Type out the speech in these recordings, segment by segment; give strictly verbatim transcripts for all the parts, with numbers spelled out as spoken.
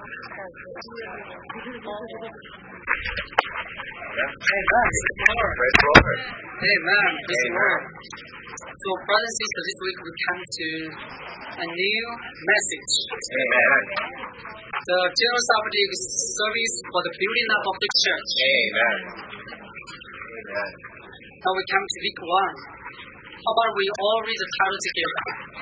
Amen. Amen. So, brothers and sisters, this week we come to a new message. Amen. The general subject is service for the building up of the church. Amen. Amen. Now we come to week one. How about we all read the title together?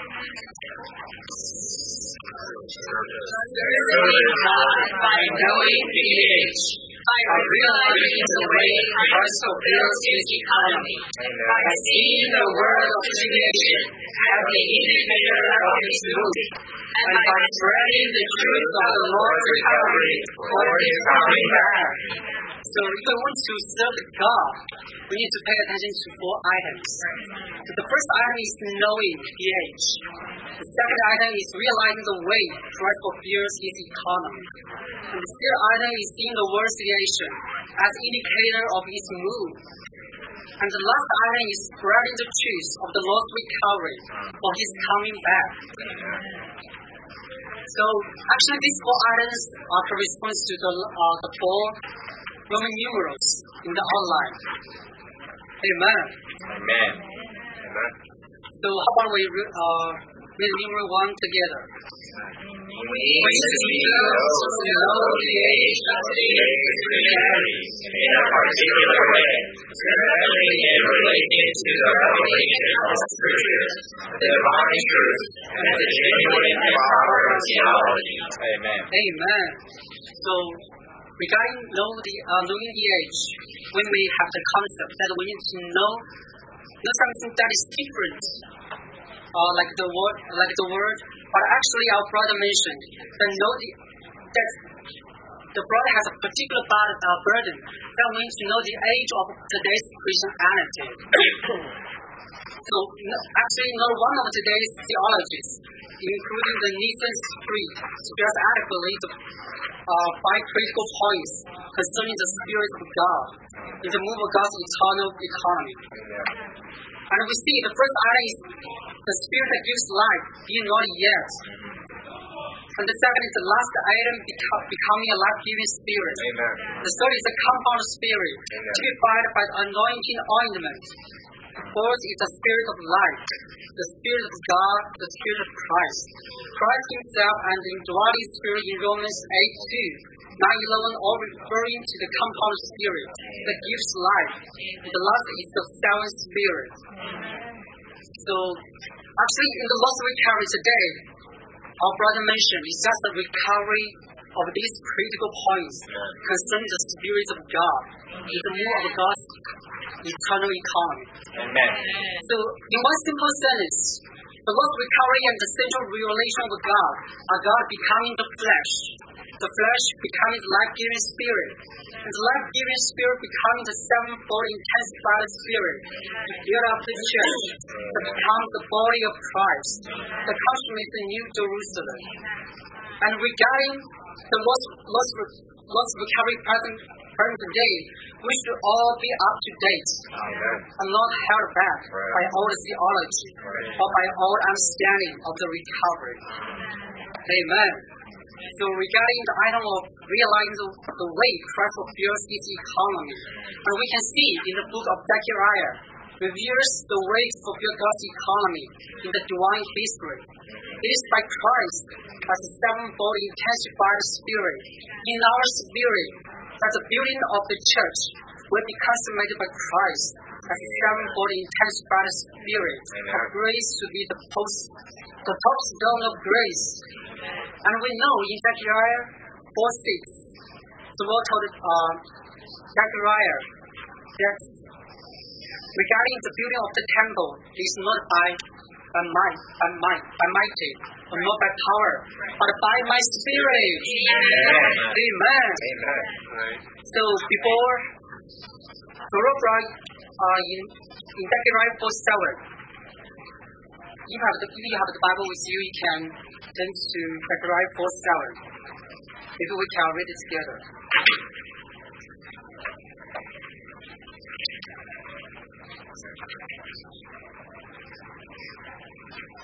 Serving God by knowing the age, by realizing the way Christ fulfills His economy, by seeing the world of creation as the indicator of His move, and by spreading the truth of the Lord's recovery for His coming back. So if we want to serve God, we need to pay attention to four items. So the first item is knowing the age. The second item is realizing the way Christ fulfills His economy. And the third item is seeing the world situation as indicator of His move. And the last item is spreading the truth of the Lord's recovery for His coming back. So actually these four items are corresponds to the, uh, the four Roman numerals in the outline. Amen. Amen. Amen. So how about we uh, read numeral one together? We seek those who know the age of the Christianity in a particular way, especially in relation to the revelation of Scriptures, the divine truth, and the genuine power of theology. Amen. Amen. So regarding know the, uh, knowing the age, we may have the concept that we need to know, know something that is different, uh, like the word, like the word. But actually, our brother mentioned that know the, that the brother has a particular bad, uh, burden that we need to know the age of today's Christianity. So no, actually, not one of today's theologies, including the Nicene Creed, stress adequately the uh, five critical points concerning the Spirit of God in the move of God's eternal economy. And we see the first item is the Spirit that gives life, being not yet. And the second is the last item, beco- becoming a life-giving Spirit. Amen. The third is the compound Spirit, Amen. typified by the anointing ointment. The fourth is the Spirit of life, the Spirit of God, the Spirit of Christ. Christ Himself and the indwelling Spirit in Romans eight two, nine eleven, all referring to the compound Spirit that gives life. The last is the seventh Spirit. So, actually, in the Lord's recovery today, our brother mentioned it's just a recovery of these critical points concerning the Spirit of God, in the move of God's eternal economy. Amen. So, in one simple sentence, the Lord's recovery and the central revelation of God are God becoming the flesh, the flesh becoming the life-giving Spirit, and the life-giving Spirit becoming the sevenfold intensified Spirit to build up the church that becomes the body of Christ, the consummate the New Jerusalem. And regarding the Lord's, Lord's, Lord's recovery present, present today, we should all be up to date Amen. and not held back Right. by old theology Right. or by old understanding of the recovery. Amen. So regarding the item of realizing the, the way Christ fulfills His economy, and we can see in the book of Zechariah, reveals the way to fulfill God's economy in the divine history. It is by Christ as a sevenfold intensified Spirit in our spirit that the building of the church will be consummated by Christ as a sevenfold intensified Spirit of grace to be the post, the top stone of grace. And we know in Zechariah four six, the Lord told uh, Zechariah that regarding the building of the temple, it is not by by might, by might, by mighty, or not by power, but by my Spirit. Amen. Amen. Amen. So before Zorobra, uh, in in Zechariah four seven, you have the, if you have the Bible with you, you can turn to Zechariah four seven. Maybe we can read it together.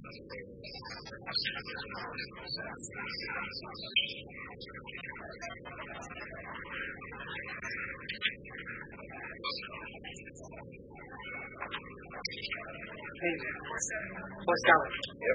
Amen. Four seven. Yep.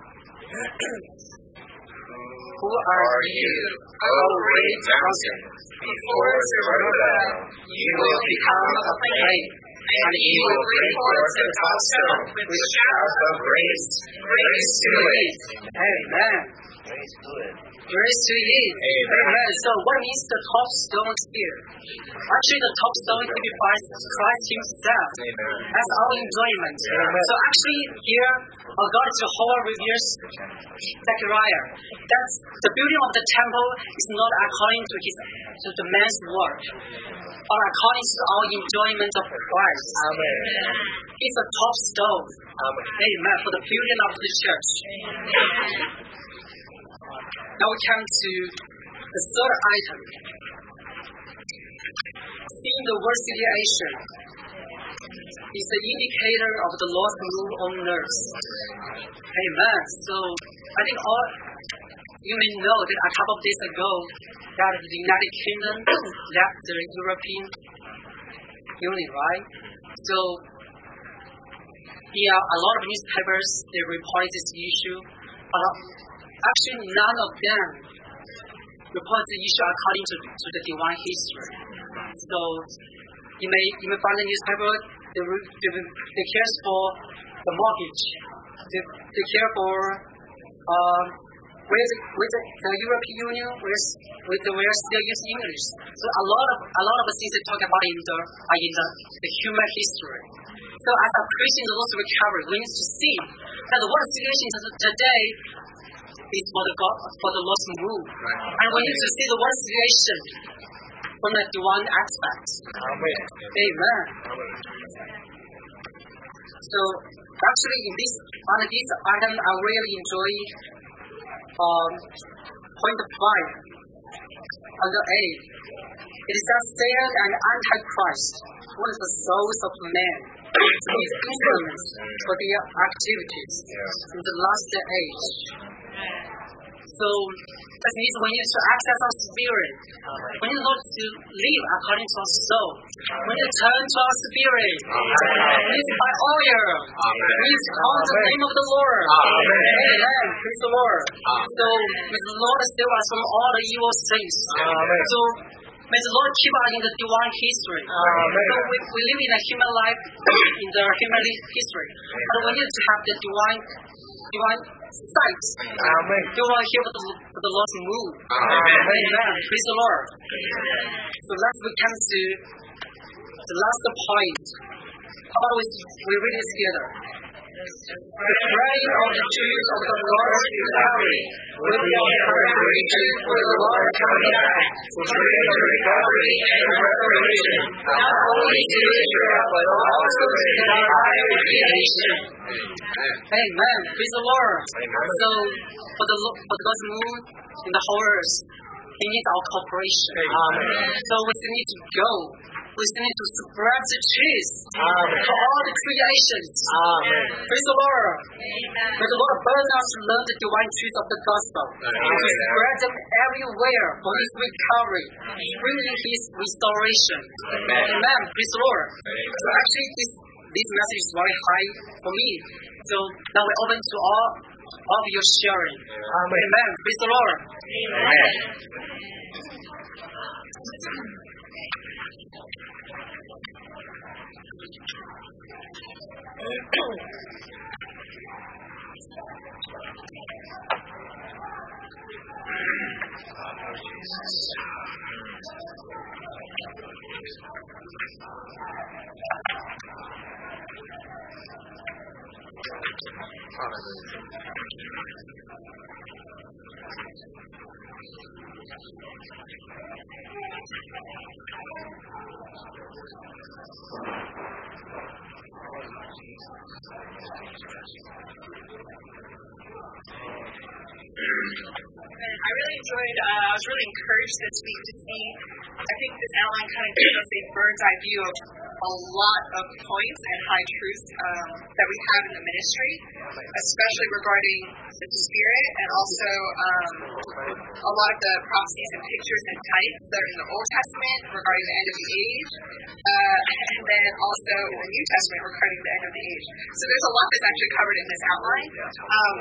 Who are you, O great mountain? Before Zerubbabel, you will become a plain, and you will bring forth the top stone with shout of grace, grace to it. Amen. Grace to it. Grace to it. Amen. Amen. So what means the top stone here? Actually, the top stone typifies Christ Himself. Amen. That's our enjoyment. Amen. So actually here, uh, God Jehovah reveals Zechariah. That's the building of the temple is not according to his to the man's work, but according to our enjoyment of Christ. Amen. It's a top stone. Amen. Amen. For the building of the church. Now we come to the third item. Seeing the world situation is the indicator of the Lord's move on earth. Amen. So I think all you may know that a couple of days ago that the United Kingdom left the European Union, right? So yeah, a lot of newspapers they report this issue, but actually none of them report the issue according to, to the divine history. So you may you may find the newspaper they they, they care for the mortgage, they, they care for um, with with the, the European Union with with the we're still using English. So a lot of a lot of things they talk about in the are in the, the human history. So as a Christian, the Lord's recovery, we need to see that the world situation today is for the God for the Lord's move, and we need to see the world situation from the divine aspect. Amen. Amen. So actually, in this on this item, I really enjoy um, point five under A. It is that Satan and Antichrist, one of the souls of man, his instruments for their activities in the last age. So that means we need to access our spirit. We need not to live according to our soul. We need to turn to our spirit. We need to buy oil. We need to call the name of the Lord. Amen. Praise the Lord. So may the Lord save us from all the evil things. So may the Lord keep us in the divine history. So we, we live in a human life in the human history, but we need to have the divine divine sight. Amen. You want to hear the, the Lord's move. Amen. Amen. Praise the Lord. So let's come to the last point. How about we, we read it together? The praying of the Jews of the Lord's recovery will be encouraging for the Lord coming back to bring the recovery and restoration, not only to Israel, but also to the entire creation. Amen. Praise the Lord. Amen. So, for the for God's move in the whole earth, He needs our cooperation. Amen. So we still need to go. We still need to spread the truth Amen. to all the creations. Amen. Praise the Lord. Amen. May the Lord burn us to learn the divine truth of the gospel. Amen. And to spread them everywhere for His recovery, bringing His restoration. Amen. Amen. Praise the Lord. Amen. So actually, this this message is very high for me. So now we're open to all of your sharing. Amen. Amen. Praise the Lord. Amen. I really enjoyed, uh, I was really encouraged this week to see, I think this outline kind of gives us a bird's eye view of a lot of points and high truths um, that we have in the ministry, especially regarding the Spirit, and also um, a lot of the prophecies and pictures and types that are in the Old Testament regarding the end of the age, uh, and then also in the New Testament regarding the end of the age. So there's a lot that's actually covered in this outline. Um,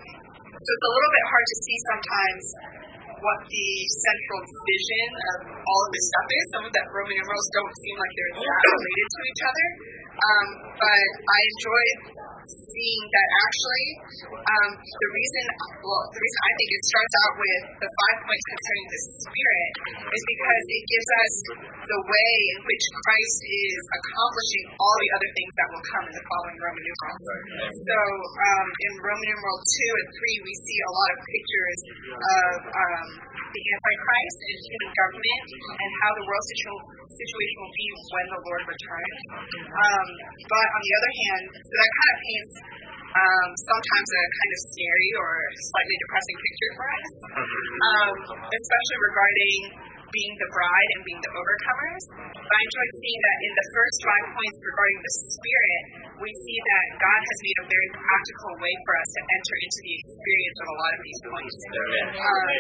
so it's a little bit hard to see sometimes what the central vision of all of this stuff is. Some of the Roman numerals don't seem like they're that related to each other. Um, but I enjoyed seeing that actually um, the reason, well, the reason I think it starts out with the five points concerning the Spirit is because it gives us the way in which Christ is accomplishing all the other things that will come in the following Roman numerals. So um, in Roman numeral two and three, we see a lot of pictures of um, the Antichrist and human government and how the world situation situation will be when the Lord returns. Um, but on the other hand, so that kind of paints um, sometimes a kind of scary or slightly depressing picture for us, um, especially regarding being the bride and being the overcomers. But I enjoyed seeing that in the first five points regarding the Spirit, we see that God has made a very practical way for us to enter into the experience of a lot of these points. Um,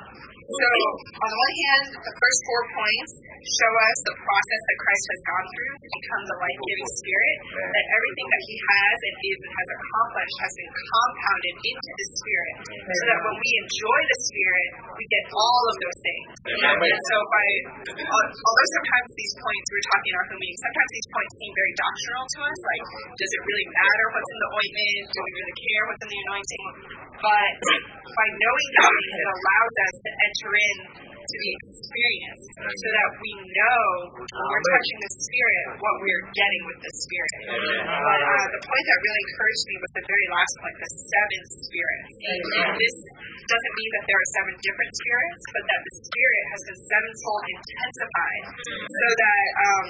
So, on the one hand, the first four points show us the process that Christ has gone through to become the life-giving Spirit, that everything that He has and is and has accomplished has been compounded into the Spirit, so that when we enjoy the Spirit, we get all of those things. And so, by, although sometimes these points, we were talking in our home meeting, sometimes these points seem very doctrinal to us, like, does it really matter what's in the ointment? Do we really care what's in the anointing? But by knowing these things, it allows us to enter in to the experience so that we know when we're touching the Spirit what we're getting with the Spirit. But uh, the point that really encouraged me was the very last point, the seven spirits. And this doesn't mean that there are seven different spirits, but that the Spirit has been sevenfold intensified so that um,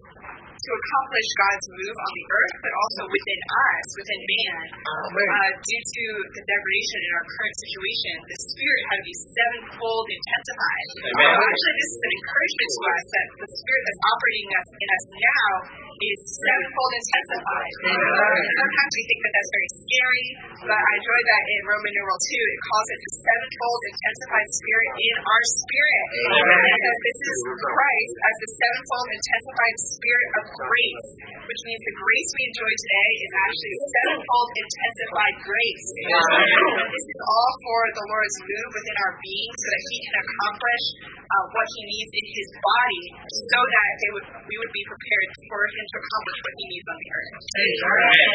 to accomplish God's move on the earth, but also within us, within man, uh, due to the degradation in our current situation, the Spirit had to be sevenfold intensified. Uh, actually, this is an encouragement to us that the Spirit that's operating in us, in us now is sevenfold intensified. Uh, sometimes we think that that's very scary, but I enjoy that in Roman numeral two, it calls it the sevenfold intensified Spirit in our spirit. It says this is Christ as the sevenfold intensified Spirit of grace, which means the grace we enjoy today is actually sevenfold intensified grace. This is all for the Lord's move within our being so that He can accomplish uh, what He needs in His body so that they would, we would be prepared for Him to accomplish what He needs on the earth. Amen.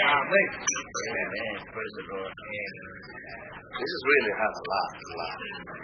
Amen. Praise the Lord. This is really has a lot, a lot.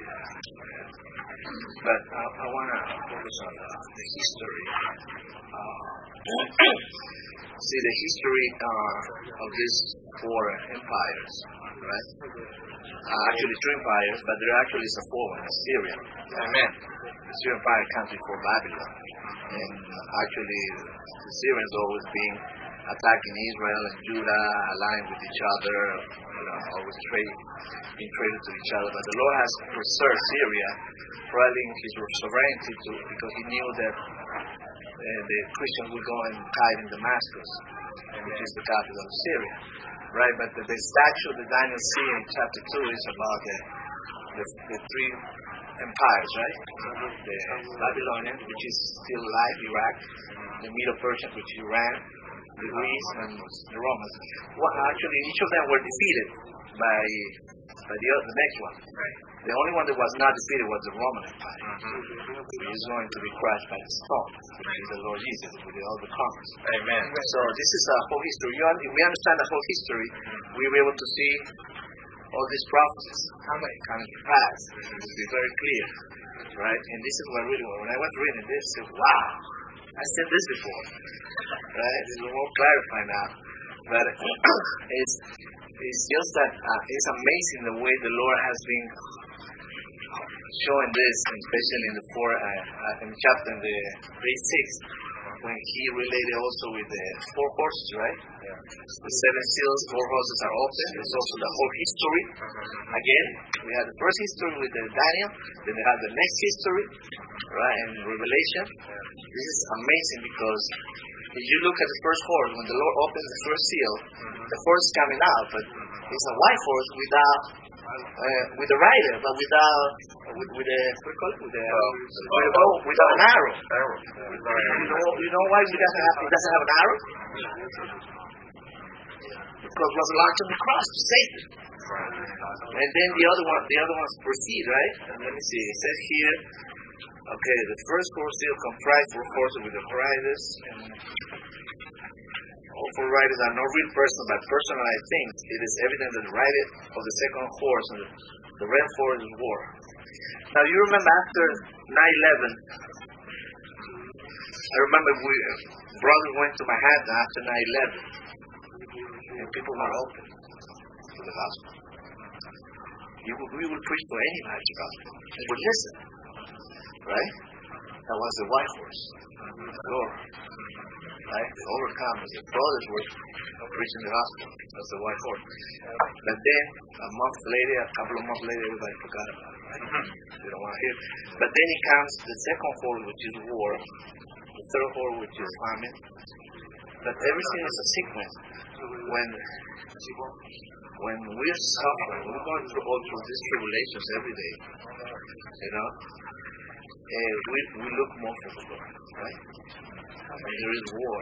But I, I want to focus on uh, the history. Uh, see the history uh, of these four empires, right? Uh, actually, three empires, but there actually is a fourth one, Assyria. Amen. The Syrian empire comes before Babylon, and uh, actually, the Syrians always being attacking Israel and Judah, aligned with each other, you know, always trade, being traded to each other. But the Lord has preserved Syria, probably in His sovereignty, to, because He knew that uh, the Christians would go and hide in Damascus, which is the capital of Syria, right? But the, the statue that Daniel sees in chapter two is about the the, the three empires, right? The Babylonian, which is still alive, Iraq, the Medo-Persian, which is Iran, the Greece, and the Romans. Well, actually, each of them were defeated by by the, other, the next one. The only one that was not defeated was the Roman Empire. He is going to be crushed by the stone, which is the Lord Jesus, with the other conquerors. Amen. So this is a whole history. You, if we understand the whole history, we'll be able to see all these prophecies coming, coming to pass. It will be very clear, right? And this is what really, when I was reading this, I said, wow, I've seen this before, right? It's more clarified now. But it's it's just that uh, it's amazing the way the Lord has been showing this, especially in the four uh, uh, in the chapter in the day six, when He related also with the four horses, right? Yeah. The seven seals, four horses are open. There's also the whole history. Again, we had the first history with the Daniel, then we have the next history, right? And Revelation. Yeah. This is amazing because If you look at the first horse, when the Lord opens the first seal, the horse is coming out, but it's a white horse without, uh, with a rider, but without, with, with a, what do you call it? With a, with a bow, without an arrow. You know, you know why it doesn't have, it doesn't have an arrow? Because it was locked on the cross to save it. And then the other one, the other ones proceed, right? And let me see. It says here, okay, the first horse seal comprised four horses with the riders. All four riders are not real person, but personalized things. It is evident that the rider of the second horse and the, the red horse is war. Now you remember after nine eleven, I remember we brothers went to Manhattan after nine eleven, and people were open to the gospel. You would, we would preach to anybody the gospel. They would listen. Right? That was the white horse. Lord. Right? The overcomers, the brothers were preaching the gospel. That's the white horse. But then, a month later, a couple of months later, everybody forgot about it. Right? They don't want to hear it. But then it comes the second horse, which is war. The third horse, which is famine. But everything is a sequence. When when we're suffering, we're going through all through these tribulations every day. You know? Uh, we, we look more for the Lord, right? When there is war,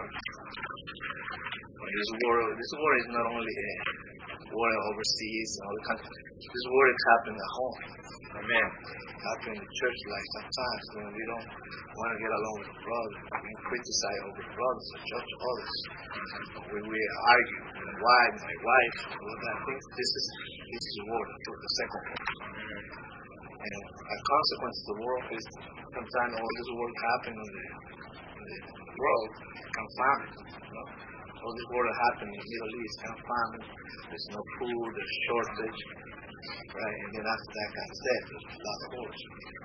when there is war, this war is not only a war overseas and other countries. This war is happening at home. Amen. Happening in the church life sometimes when we don't want to get along with the brothers, we criticize over the brothers or judge others. When we argue, why my wife, all that things. This is this is war, the second war. And a consequence of the world is sometimes all this world happening in the, in the world can famine. You know? All this world happening in the Middle East can famine. There's no food, there's shortage. Right? And then after that comes death, there's last horse.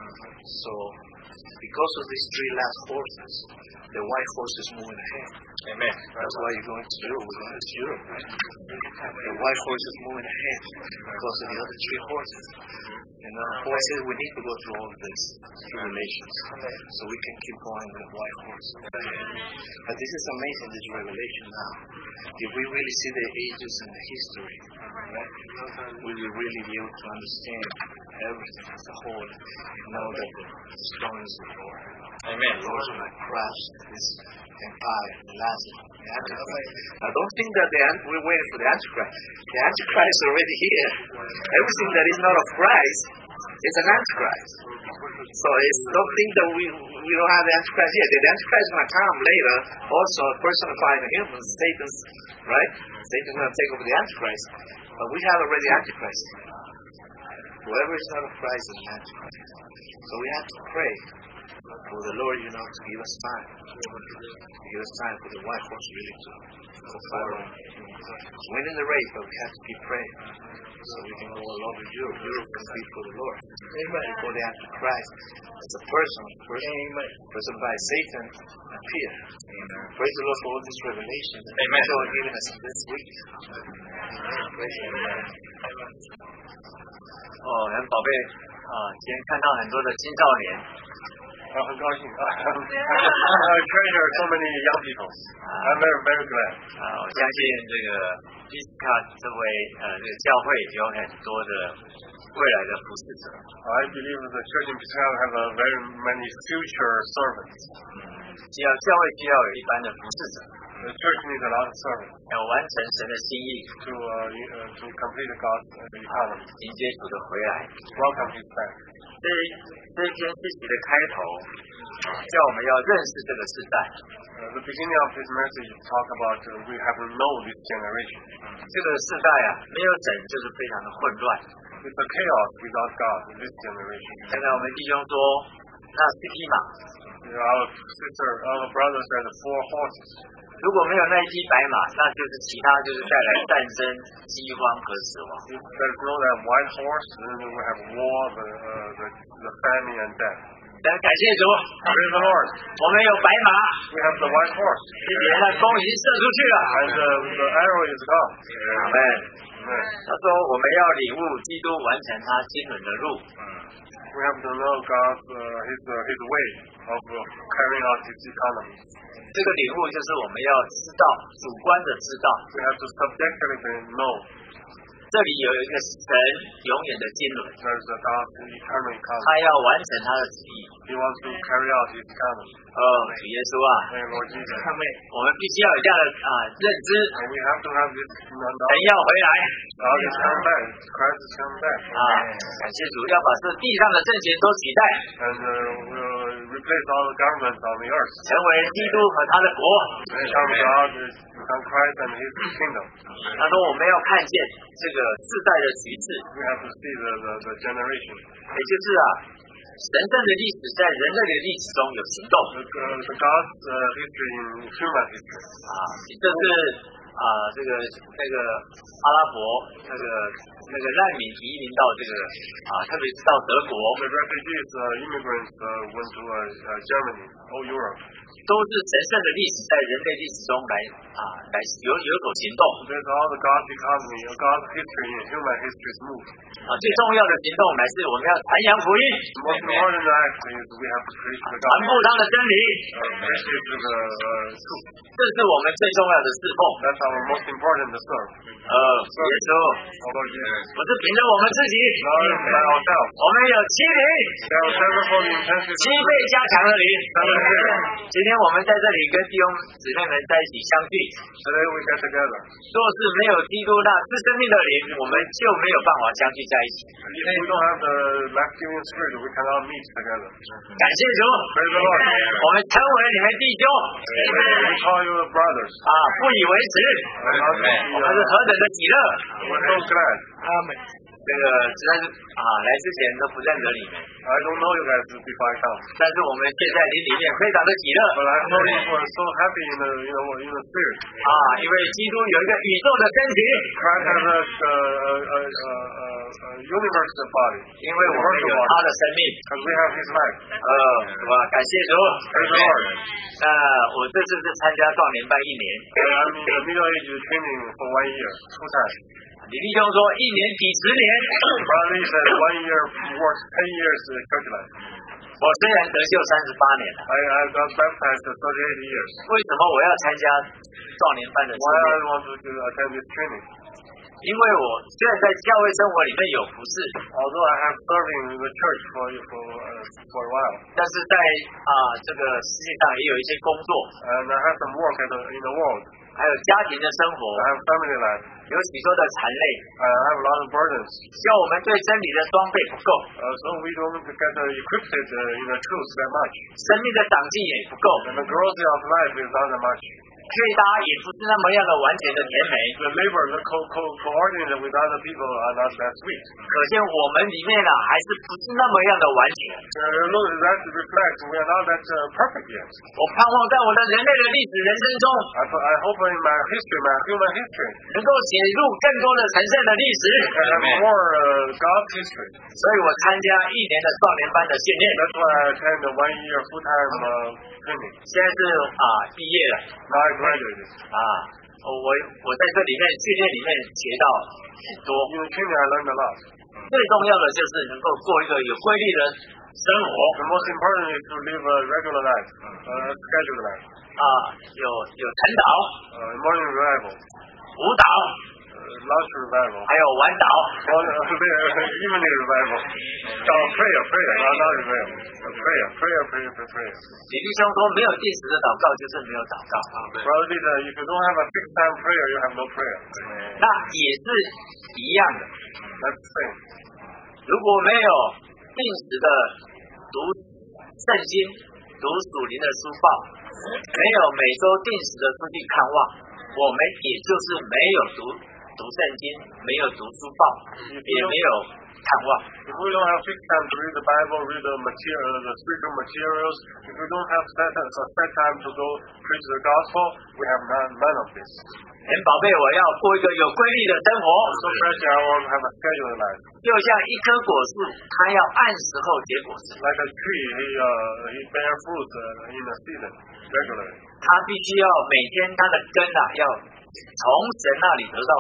So because of these three last horses, the white horse is moving ahead. Amen. That's why you're going to Europe. We're going to Europe, right? The white horse is moving ahead because of the other three horses. And the horse says we need to go through all of these tribulations so we can keep going with the white horse. But this is amazing, this revelation now. If we really see the ages and the history, right, we will really be able to understand everything as a whole and know that the stone is the Lord. Amen. The Lord is going to crush this empire, the last the Antichrist. Now don't think that the, we're waiting for the Antichrist. The Antichrist is already here. Everything that is not of Christ is an Antichrist. So it's don't think that we we don't have the Antichrist yet. The Antichrist is going to come later, also personifying the humans, Satan's, right? Satan's going to take over the Antichrist. But we have already Antichrist. Whoever is not of Christ is an Antichrist. So we have to pray for the Lord, you know, to give us time. To give us time for the white horse really to go forward. Winning the race, but we have to keep praying. So we can go all over Europe. Europe can be for the Lord. Amen. Before they answer Christ. As a person, person, person by Satan appear. Amen. Praise the Lord for all this revelation. Amen. So giving us this week. Praise the Lord. 哦，很宝贝啊！今天看到很多的青少年， 啊，很高兴啊 ！Treasure so many young people. I'm very very glad. 啊，我相信这个 Jessica 这位呃这个教会有很多的未来的服侍者。 I believe the church in Petal have a very many future servants. 嗯，需要教会需要有一般的服侍者。 The church needs a lot of servants. 要完成神的心意。 To uh, uh to complete the God's economy. 迎接主的回来。 Welcome His back. 这这篇信息的开头，叫我们要认识这个时代。 Uh, the beginning of this message talk about uh, we have to know this generation. 这个时代啊，没有神就是非常的混乱。 It's a chaos without God in this generation. 刚才我们弟兄说，那四匹马。 Our sister, our brother said four horses. 如果没有那一匹白马，那就是其他就是带来战争、饥荒和死亡。 If there's no that white horse, then we have war, the uh, the the famine and death. 但感谢主 ，Praise the Lord. 我们有白马 We have the white horse. 这边的弓已经射出去了 And the, the arrow is gone. 阿们。他说我们要领悟基督完成他经纶的路。 We have to know God's uh, his uh, his way of uh, carrying out his economy. 这个领悟就是我们要知道，主观的知道。 We have to subjectively know. 这里有一个神永远的经纶， There's a God's eternal 他 economy. 要完成他的旨意。 He wants to carry out his economy. 哦，主耶稣啊， And Lord Jesus. 我们必须要有这样的啊认知， And we have to have this 神 knowledge. 要回来 God is coming back. Christ is coming back. 啊！感谢主，要把这地上的政权都取代， And uh, we'll replace all the governments on the earth. 成为基督和他的国。 And come God is become Christ and his kingdom. 他说我们要看见这个世代的局势， We have to see the, the, the generation. 也就是啊，神圣的历史在人类的历史中有行动 The, uh, the God's uh, history in human history. 啊，这是啊这个那个阿拉伯那个那个难民移民到这个啊，特别是到德国， The refugees, uh, immigrants uh, went to uh, uh, Germany, all Europe. 都是神圣的历史在人类历史中来啊来有有所行动 There's all the God's economy, uh, God's history in human history's move. 啊，最重要的行动乃是我们要传扬福音， The most important act is we have to preach the 传 gospel. 播他的真理， Uh, preach it to the uh, truth. 这是我们最重要的侍奉。 That's our most important to serve. 呃，耶稣 Although Jesus, 不是凭着我们自己， not by ourselves. 我们有七灵， There are several intentions. 七倍加强的灵。今天我们在这里跟弟兄姊妹们在一起相聚， Today we get together. 若是没有基督那是生命的灵，我们就没有办法相聚在一起。 If we don't have the life-giving spirit, we cannot meet together. 感谢主， Praise the Lord. 我们称为你们弟兄 We call you brothers. 啊，不以为耻， We're 我们是何等的喜乐。 so glad. 这个实在是啊，来之前都不认得你们， I don't know you guys before I come. 但是我们现在灵里面非常的喜乐 But I know you were so happy in the, you know, in the spirit. 啊，因为基督有一个宇宙的身体， Christ has a, uh, uh, uh, uh, uh, universal body. 因为我们有他的生命， Because we have his life. 呃，是吧？感谢主。 Praise the Lord. 那我这次是参加壮年班一年， And I'm in the middle age training for one year, full time. 李弟兄说一年抵十年。 Brother said one year works ten years uh, church life. 我虽然得救三十八年了， I, I got baptized at thirty-eight years. 为什么我要参加壮年班的训 Why I 练？ want to uh, attend this training? 因为我虽然在教会生活里面有服侍， Although I have serving in the church for for uh, for a while, 但是在啊、这个世界上也有一些工作， and I have some work at the, in the world. 还有家庭的生活， I have family life. 有许多的缠累， I have a lot of burdens. 需要我们对真理的装备不够， Uh, so we don't get uh, equipped uh, in the truth that much. 生命的长进也不够， And the growth of life is not that much. 配搭也不是那么样的完全的甜美。 The labor, the co co coordinated with other people are not that sweet. 可见我们里面呢、还是不是那么样的完全。 Uh, look, that reflects we are not that uh, perfect yet. 我盼望在我的人类的历史人生中， I, I hope in my history, my human history, 能够写入更多的神圣的历史。 I have more uh, God's history. 所以我参加一年的壮年班的训练， That's why I attend the one year full time uh, training. 现在是啊毕业了 Now I graduated. 啊，我我在这里面训练里面学到很多。 In the training, I learned a lot. 最重要的就是能够过一个有规律的生活 The most important is to live a regular life, a scheduled life. 啊，有有晨祷、 Uh, morning revival, 舞蹈， uh, lunch revival, 还有晚祷。 or, uh, evening revival. Oh, prayer, prayer, not, not revival. Uh, prayer, prayer, prayer, prayer, prayer. 李弟兄说，没有定时的祷告就是没有祷告， Brother Peter, if you don't have a fixed time prayer, you have no prayer. 那也是一样的。 That's the same. 如果没有定时的读圣经、读属灵的书报，没有每周定时的出去看望，我们也就是没有读读圣经，没有读书报，也没有看望。 If we don't have fixed time to read the Bible, read the material, the spiritual materials, if we don't have set, a set time to go preach the gospel, we have none, none of this. 很宝贝，我要过一个有规律的生活， So precious, I want to have a scheduled life. 就像一棵果树，它要按时候结果子， Like a tree, he uh, he bear fruit uh, in the season regularly. 它必须要每天它的根啊，要从神那里得到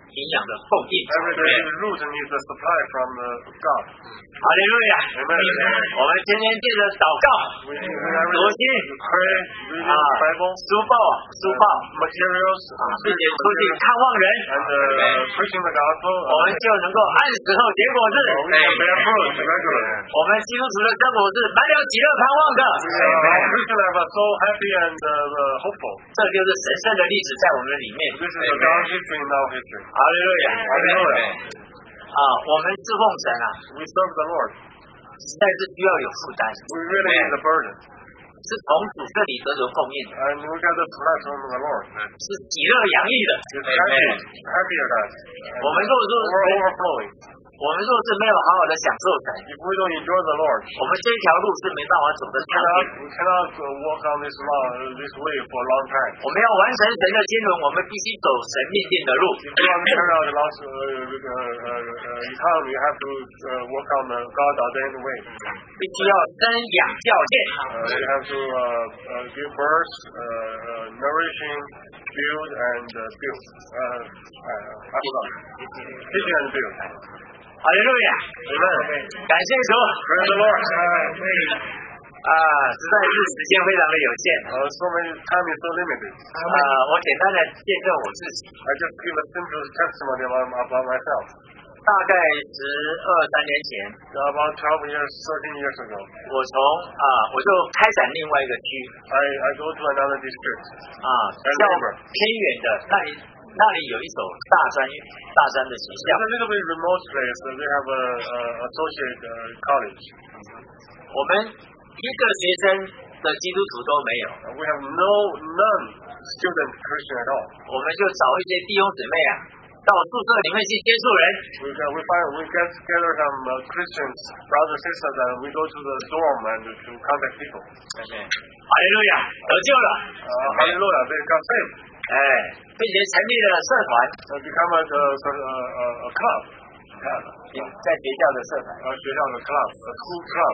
营养的供应。 Every day the root needs a supply from the God. 哈利路亚！ Amen. 我们天天借着祷告、 We need 读 every 经 day to pray, reading 啊 the Bible, 书报、书报 materials, 啊，并且出去看望人， and uh, preaching the gospel. 我们就能够按时候结果子。 We can bear fruit regularly. 我们基督徒的生活是满了喜乐盼望的。 Uh, Christian life are so happy and uh, uh, hopeful. 这就是神圣的历史在我们的里面。 This is the God's history in our history. 哈利路亚！ Hallelujah. 啊，我们侍奉神啊， We serve the Lord. 实在是需要有负担， We really need the burden. 是从主这里得着供应的， And we got the supply from the Lord. 是喜乐洋溢的。 It's happy, happy at that. 我们若是 We're overflowing. 我们若是没有好好的享受神， If we don't enjoy the Lord, 我们这一条路是没办法走得长 cannot, 远。 we cannot uh, walk on this long, uh, this way for a long time. 我们要完成神的经纶，我们必须走神命定的路。 If you want to turn out the last uh, uh, uh, uh, economy, you have to uh, work on the God ordained way. 必须要生养教建， Uh, you have to uh, uh, give birth, uh, uh, nourishing, build, and uh, build. Uh, uh, teaching and build. 哈利路亚！ Amen. 感谢主 Praise the Lord. 啊！实在是时间非常的有限 Uh, so many time is so limited. 啊！我简单的见证我自己， I just give a simple testimony about, about myself. 大概十二三年前， About twelve years, thirteen years ago, 我从啊我就开展另外一个区 I, I go to another district. 啊，比较偏远的那里，那里有一所大专大专的学校 It's，a little bit remote place. Uh, we have a, a associate uh, college. 我们一个学生的基督徒都没有， Uh, we have no none student Christian at all. 我们就找一些弟兄姊妹啊，到宿舍里面去接触人。 We uh, we find we get together some uh, Christians, brothers sisters, and we go to the dorm and to contact people. 哈利路亚，得救了， Uh, hallelujah, they got saved. 哎，并且成立了社团， Uh, become a, a, a, a club. 在学校的社团。 Uh, 学校的 club, a school club,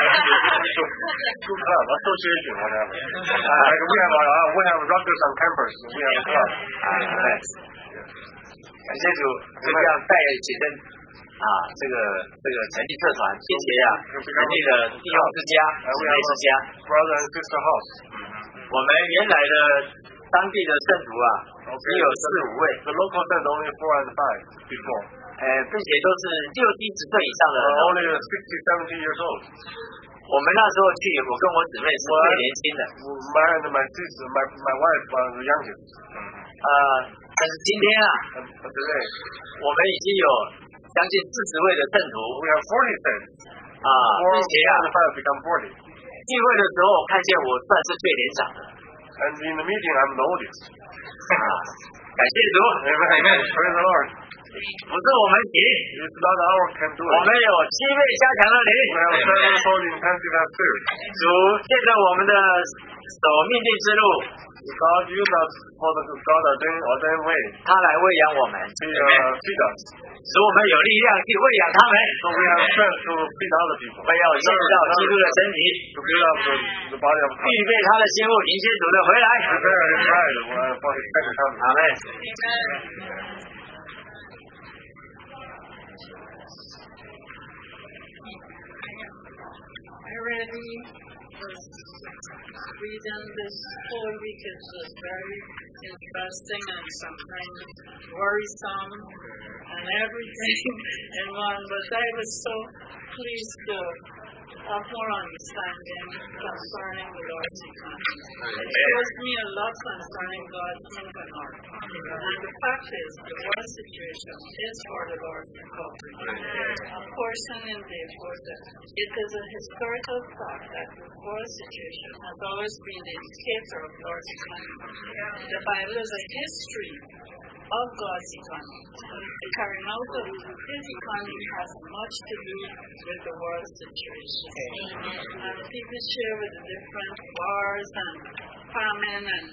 school club, association, whatever. Uh, like we have uh, we have Rutgers on campus. We have a club. 啊，对，感谢主，就这样带学生啊，这个这个成立社团，并且啊，成立了弟兄之家、姊妹之家。 Brother and sister house. 我们原来的当地的圣徒啊，只有四五位， The local said only four and five before. 呃，并且都是六七十岁以上的 Uh, 人。 only sixty, seventy years old. 我们那时候去，我跟我姊妹是最年轻的， My and my sister, my my wife was the youngest. 呃，但是今天啊， And today 我们已经有将近四十位的圣徒 we have forty saints. 啊， Four 并且啊， and five become forty. 聚会的时候看见我算是最年长的 And in the meeting, I'm the oldest. 啊，感谢主， Amen. Praise the Lord. 不是我们行， It's not our can do 我 it. 们有七位加强的灵， We have sevenfold intensive spirit. 主借着我们的手命定之路， God used us for the God ordained, ordained way. 他来喂养我们， He uh, feed us. 使我们有力量去喂养他们， So we have strength to feed other people. 为要建造基督的身体， To build up the, the body of 预 Christ. 备他的心腹迎接主的回来。 Prepare his bride uh, for his second coming. 阿门。 I really was reading this whole week. It's just very interesting and sometimes worrisome and everything in one. But I was so pleased to have more understanding concerning the Lord's economy. It shows me a lot concerning God's move and art. And the fact is, the world situation is for the Lord's recovery. A portion in therefore that it is a historical fact that the world situation has always been the indicator of Lord's economy. The Bible is a history of God's economy. The carrying out of His economy has much to do with the world situation. And people share with the different wars and famine and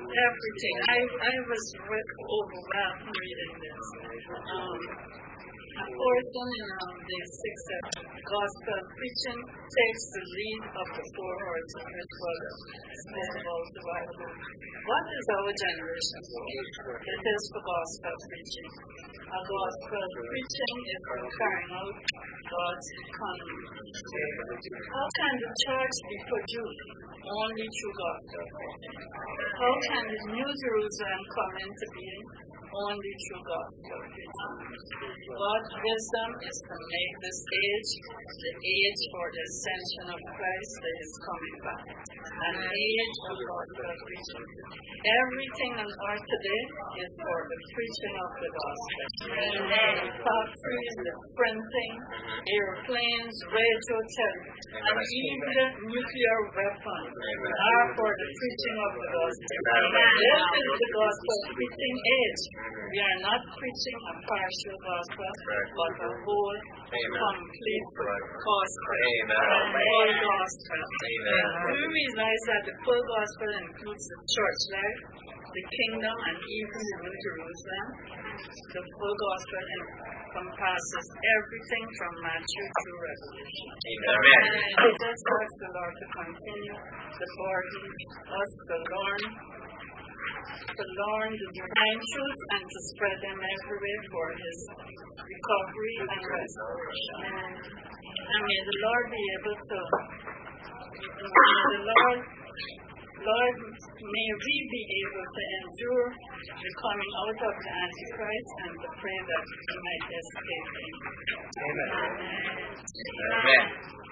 everything. I, I was overwhelmed reading this. Um, A portion in um, the six of gospel preaching takes the lead of the four horses, which was spoke about the Bible. What is our generation for? It is for gospel preaching. A gospel preaching is for carrying out God's economy. How can the church be produced? Only through gospel preaching. How can the New Jerusalem come into being? Only through gospel preaching. God's wisdom is to make this age the age for the ascension of Christ that is coming back. An age of gospel preaching. Everything on earth today is for the preaching of the gospel. Amen. Factories, the printing, airplanes, radio, television, and even nuclear weapons are for the preaching of the gospel. This is the gospel preaching age. We are not preaching a partial gospel, but a whole, complete gospel. Full gospel. We realize that the full gospel includes the church life, the kingdom, and even the New Jerusalem. The full gospel encompasses everything from Matthew to Revelation. Amen. And just ask the Lord to continue to burden us to learn to learn the divine truths and to spread them everywhere for His recovery and restoration. And may the Lord be able to, may the Lord, Lord, may we be able to endure the coming out of the Antichrist and to pray that we might escape him. Amen. Amen.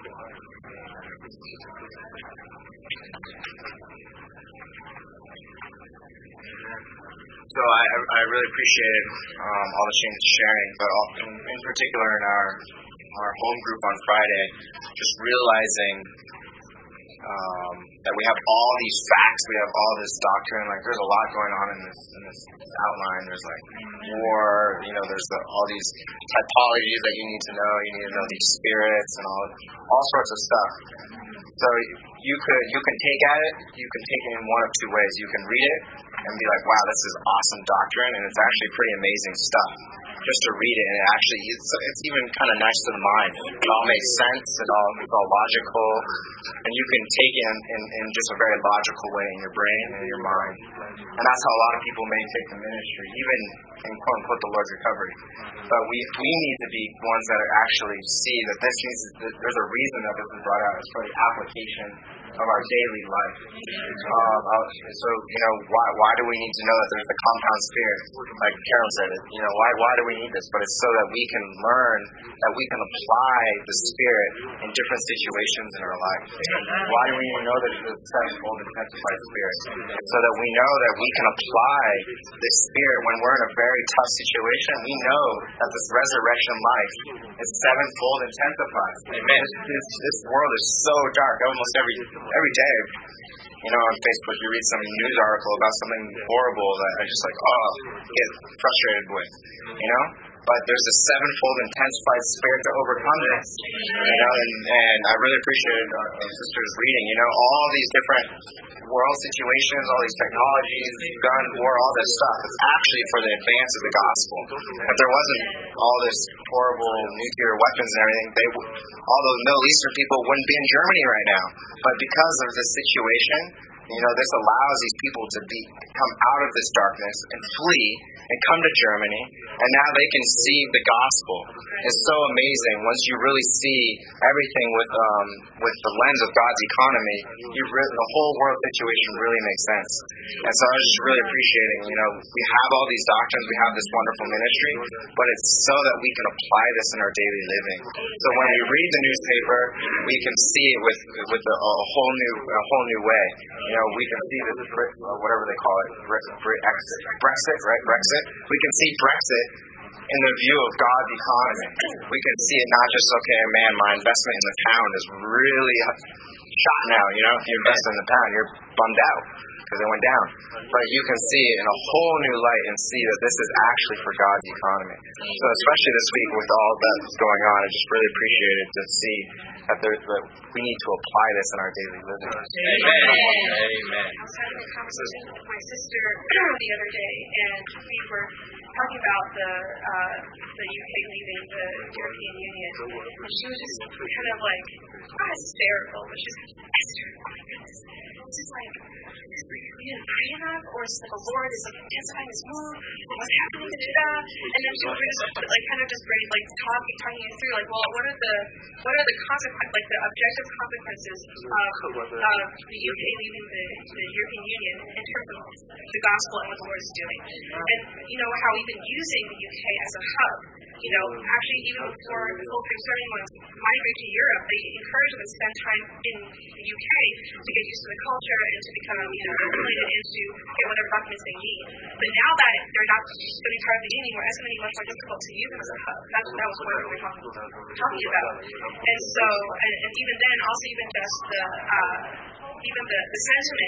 So I, I really appreciate um, all the Shane's sharing, but all, in, in particular in our our home group on Friday, just realizing um, that we have all these facts, we have all this doctrine. Like there's a lot going on in this in this, this outline. There's like war, you know. There's the, all these typologies that you need to know. You need to know these spirits and all all sorts of stuff. So you could you can take at it. You can take it in one of two ways. You can read it and be like, wow, this is awesome doctrine, and it's actually pretty amazing stuff. Just to read it, and it actually it's, it's even kind of nice to the mind. It all makes sense. It all it's all logical, and you can take it in, in, in just a very logical way in your brain and in your mind. And that's how a lot of people may take the ministry, even in quote unquote the Lord's recovery. But we we need to be ones that are actually see that this needs that there's a reason that this is brought out. It's for the application of our daily life. Um, so you know why why do we need to know that there's a compound spirit, like Carol said it? You know why why do we need this? But it's so that we can learn that we can apply the spirit in different situations in our life. Why do we need to know that it's a sevenfold intensified spirit? So that we know that we can apply this spirit when we're in a very tough situation. We know that this resurrection life is sevenfold intensified. Amen. This, this world is so dark. Almost every every day, you know, on Facebook, you read some news article about something horrible that I just like, oh, get frustrated with, you know. But there's a sevenfold intensified spirit to overcome this, you know. And, and I really appreciated our, our sister's reading. You know, all these different world situations, all these technologies, gun, war, all this stuff is actually for the advance of the gospel. If there wasn't all this horrible nuclear weapons and everything, they w- all those Middle Eastern people wouldn't be in Germany right now. But because of this situation, you know, this allows these people to be come out of this darkness and flee and come to Germany, and now they can see the gospel. It's so amazing once you really see everything with um with the lens of God's economy. You re- the whole world situation really makes sense. And so I was just really appreciating, you know, we have all these doctrines, we have this wonderful ministry, but it's so that we can apply this in our daily living. So when we read the newspaper, we can see it with with a, a whole new a whole new way. You know, we can see this Brit, uh, whatever they call it, Brit, Brit, Brexit, Brexit, right? Brexit. We can see Brexit in the view of God's economy. We can see it not just, okay, man, my investment in the pound is really shot now. You know, if you invest in the pound, you're bummed out because it went down. But you can see it in a whole new light and see that this is actually for God's economy. So especially this week with all that's going on, I just really appreciate it to see that, there, that we need to apply this in our daily living. Amen. Amen. I was having a conversation with my sister the other day, and we were talking about the uh, the U K leaving the European Union, and she was just kind of like, not hysterical, but she's like, Esther, oh my goodness, this is like, we didn't pray enough, or it's like the Lord is like intensifying His move, and what's happening to do that? And then she was just like kind of just bring, like talking, talking you through, like, well, what are the what are the consequences, like the objective consequences of, of the U K leaving the, the European Union in terms of the gospel and what the Lord is doing, and you know how we've been using the U K as a hub. You know, actually, even before the whole concerning ones migrate to Europe, they encourage them to spend time in the U K to get used to the culture and to become, you know, assimilated and to get whatever documents they need. But now that they're not going to be part of the union, we're estimating much more difficult to use them as a hub. That's, that was what we were talking, talking about. And so, and, and even then, also even just the, uh, even the, the sentiment,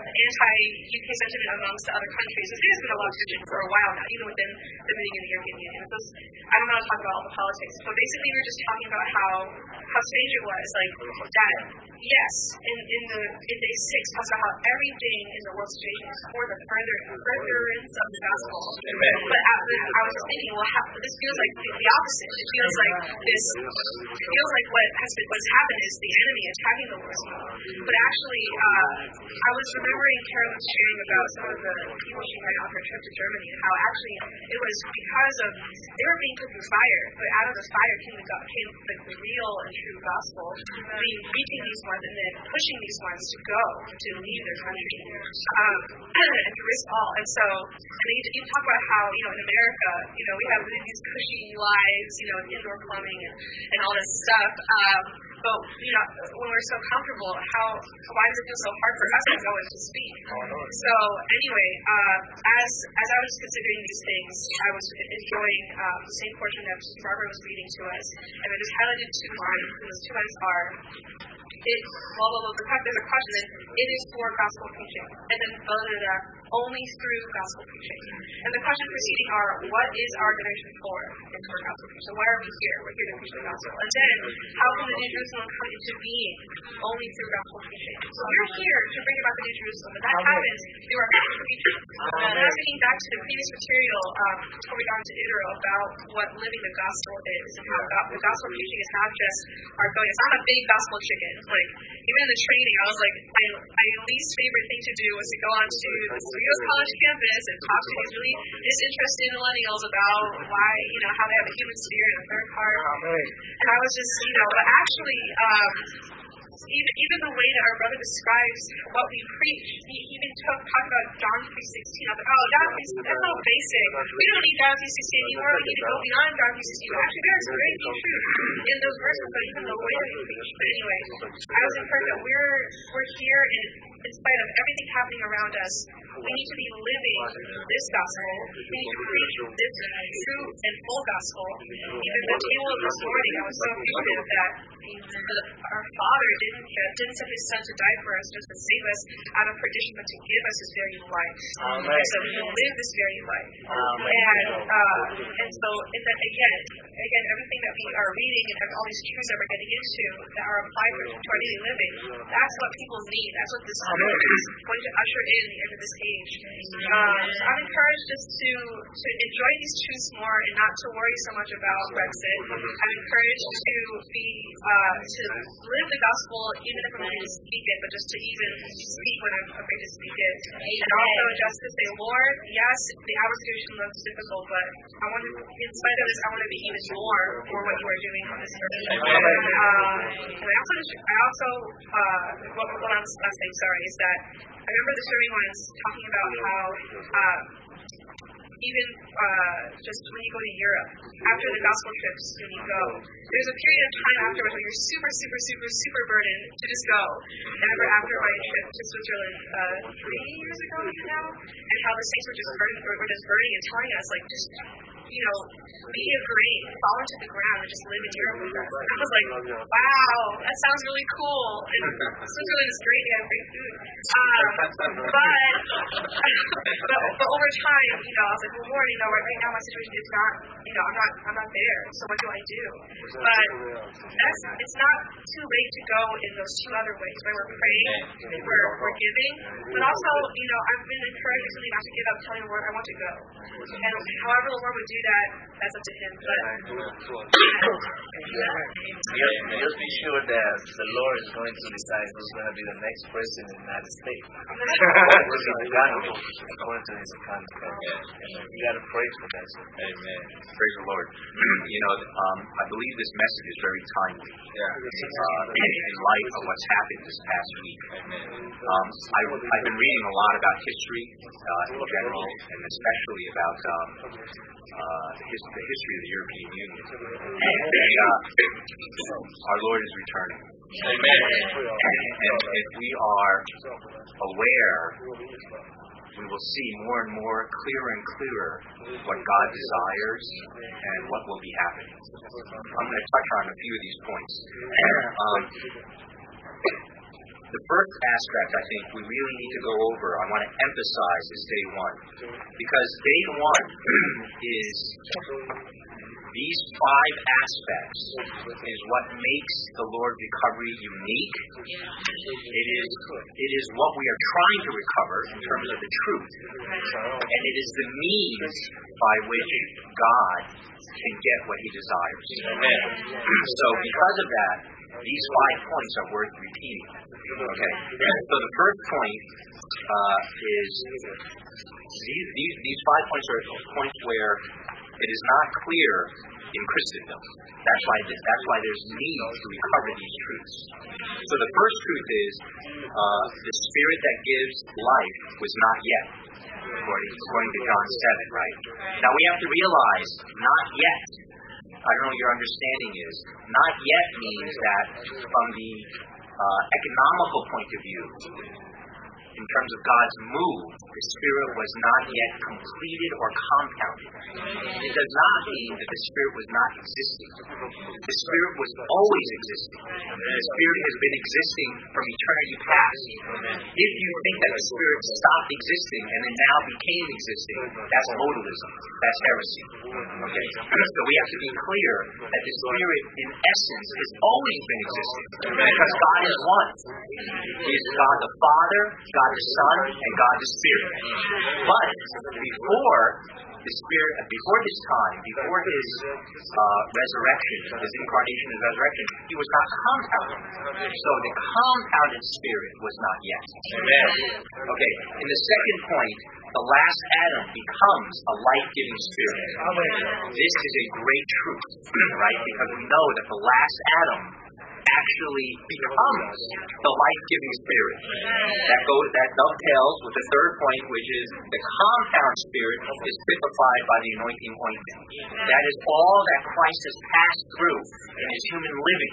anti-U K sentiment amongst the other countries, there's been a lot of division for a while now, even within the meeting in the European Union. So I don't want to talk about all the politics, but basically we were just talking about how how strange it was, like that. Yes, in, in the in day six talks about how everything in the world situation is for the further furtherance of the gospel. Amen. But I, I was just thinking, well, how, this feels like the, the opposite. It feels like this. It feels like what has been, what's happened is the enemy attacking the Lord's people. But actually, uh, I was remembering Carolyn sharing about some of the people she met on her trip to Germany, and how actually it was because of they were being put through fire, but out of the fire came the came the, the real and true gospel, being reaching these ones and then pushing these ones to go to leave their country um, and to risk all. And so, and you, you talk about how you know in America, you know we have these cushy lives, you know, indoor plumbing and, and all this stuff. Um, But you know, when we're so comfortable, how why does it feel so hard for us to go and to speak? So anyway, uh, as as I was considering these things, I was enjoying um, the same portion that Barbara was reading to us, and I just highlighted two lines. And those two lines are, it, well, well, the, there's a question, it is for gospel preaching, and then blah, blah, blah, only through gospel preaching. And the question preceding are, what is our generation for? It's for gospel preaching. So why are we here? We're here to preach the gospel. And then, how can the New Jerusalem come into being? Only through gospel preaching. So we're here to bring about the New Jerusalem, and that happens through our gospel preaching. And I was thinking back to the previous material um, before we got into Israel about what living the gospel is, and how God, the gospel preaching is not just our going. It's not a big gospel chicken. Like, even in the training, I was like, my, my least favorite thing to do was to go on to the Cerritos College campus and talk to these really disinterested millennials about why, you know, how they have a human spirit and a third part. And I was just, you know, but actually, um, even, even the way that our brother describes what we preach, he even took, talked about John three sixteen. I was like, oh, John three sixteen, that's so basic. We don't need John three sixteen anymore. We need to go beyond John three sixteen. But actually, there's great truth in those verses, but even the way that we preach. But anyway, I was encouraged that we're, we're here in, in spite of everything happening around us. We need to be living this gospel. We need to preach this true and full gospel. Even the table of this morning, I was so appreciative that our Father didn't didn't send His Son to die for us just to save us out of perdition, but to give us His very life, Amen. So we can live this very life. Amen. And uh, and so in that again, again, everything that we are reading and all these truths that we're getting into that are applied to our daily living, that's what people need. That's what this is going to usher in the end of this age. Um, so I'm encouraged just to to enjoy these truths more and not to worry so much about Brexit. I'm encouraged to be uh, to live the gospel even if I'm afraid to speak it, but just to even speak when I'm afraid to speak it. And also just to say, Lord, yes, the hour situation looks difficult, but I want to, in spite of this, I want to be even more for what you are doing on this earth. Um, and I also, I also uh, what, what I'm last thing, sorry, is that I remember the serving ones talking about how uh, even uh, just when you go to Europe, after the gospel trips, when you go, there's a period of time afterwards where you're super, super, super, super burdened to just go. And I remember after my trip to Switzerland uh, three years ago now, and how the saints were just burning, were just burning and telling us, like, just you know, be a grain, fall into the ground, and just live in Europe with us. And I was like, wow, that sounds really cool. And Switzerland is great, they have great food. Um, but, but but over time, you know, I was like, well, Lord, you know, right, right now my situation is not, you know, I'm not I'm not there. So what do I do? But that's it's not too late to go in those two other ways, where we're praying, we're we're giving, but also, you know, I've been encouraged recently not to give up, telling the Lord I want to go. And however the Lord would do that, that's up to Him. But Just, just be sure that the Lord is going to decide who's going to be the next president in the United States. Which is economy, according to His economy. You got to pray for that. Amen. Praise the Lord. You know, um, I believe this message is very timely. Yeah. Uh, in light of what's happened this past week. Um, I, I've been reading a lot about history uh, in general, and especially about um, uh, the, his, the history of the European Union. And uh, our Lord is returning. Amen. And if we are aware, we will see more and more, clearer and clearer, what God desires and what will be happening. I'm going to touch on a few of these points. Um, the first aspect I think we really need to go over, I want to emphasize, is day one. Because day one is these five aspects is what makes the Lord recovery unique. It is it is what we are trying to recover in terms of the truth. And it is the means by which God can get what He desires. Amen. So because of that, these five points are worth repeating. Okay. So the first point uh, is these, these these five points are points where it is not clear in Christendom. That's why that's why there's need to recover these truths. So the first truth is uh, the Spirit that gives life was not yet, according, according to John seven, right? Now we have to realize, not yet. I don't know what your understanding is. Not yet means that from the uh, economical point of view, in terms of God's move, the Spirit was not yet completed or compounded. It does not mean that the Spirit was not existing. The Spirit was always existing. The Spirit has been existing from eternity past. If you think that the Spirit stopped existing and then now became existing, that's modalism. That's heresy. Okay? So we have to be clear that the Spirit, in essence, has always been existing. Because God is one. He is God the Father, God the Son, and God the Spirit. But before the Spirit, before this time, before His uh, resurrection, His incarnation and resurrection, He was not compounded. So the compounded Spirit was not yet. Amen. Okay. In the second point, the last Adam becomes a life-giving Spirit. This is a great truth, right? Because we know that the last Adam actually becomes the life-giving Spirit. That goes, that dovetails with the third point, which is the compound Spirit is typified by the anointing ointment. That is all that Christ has passed through in His human living.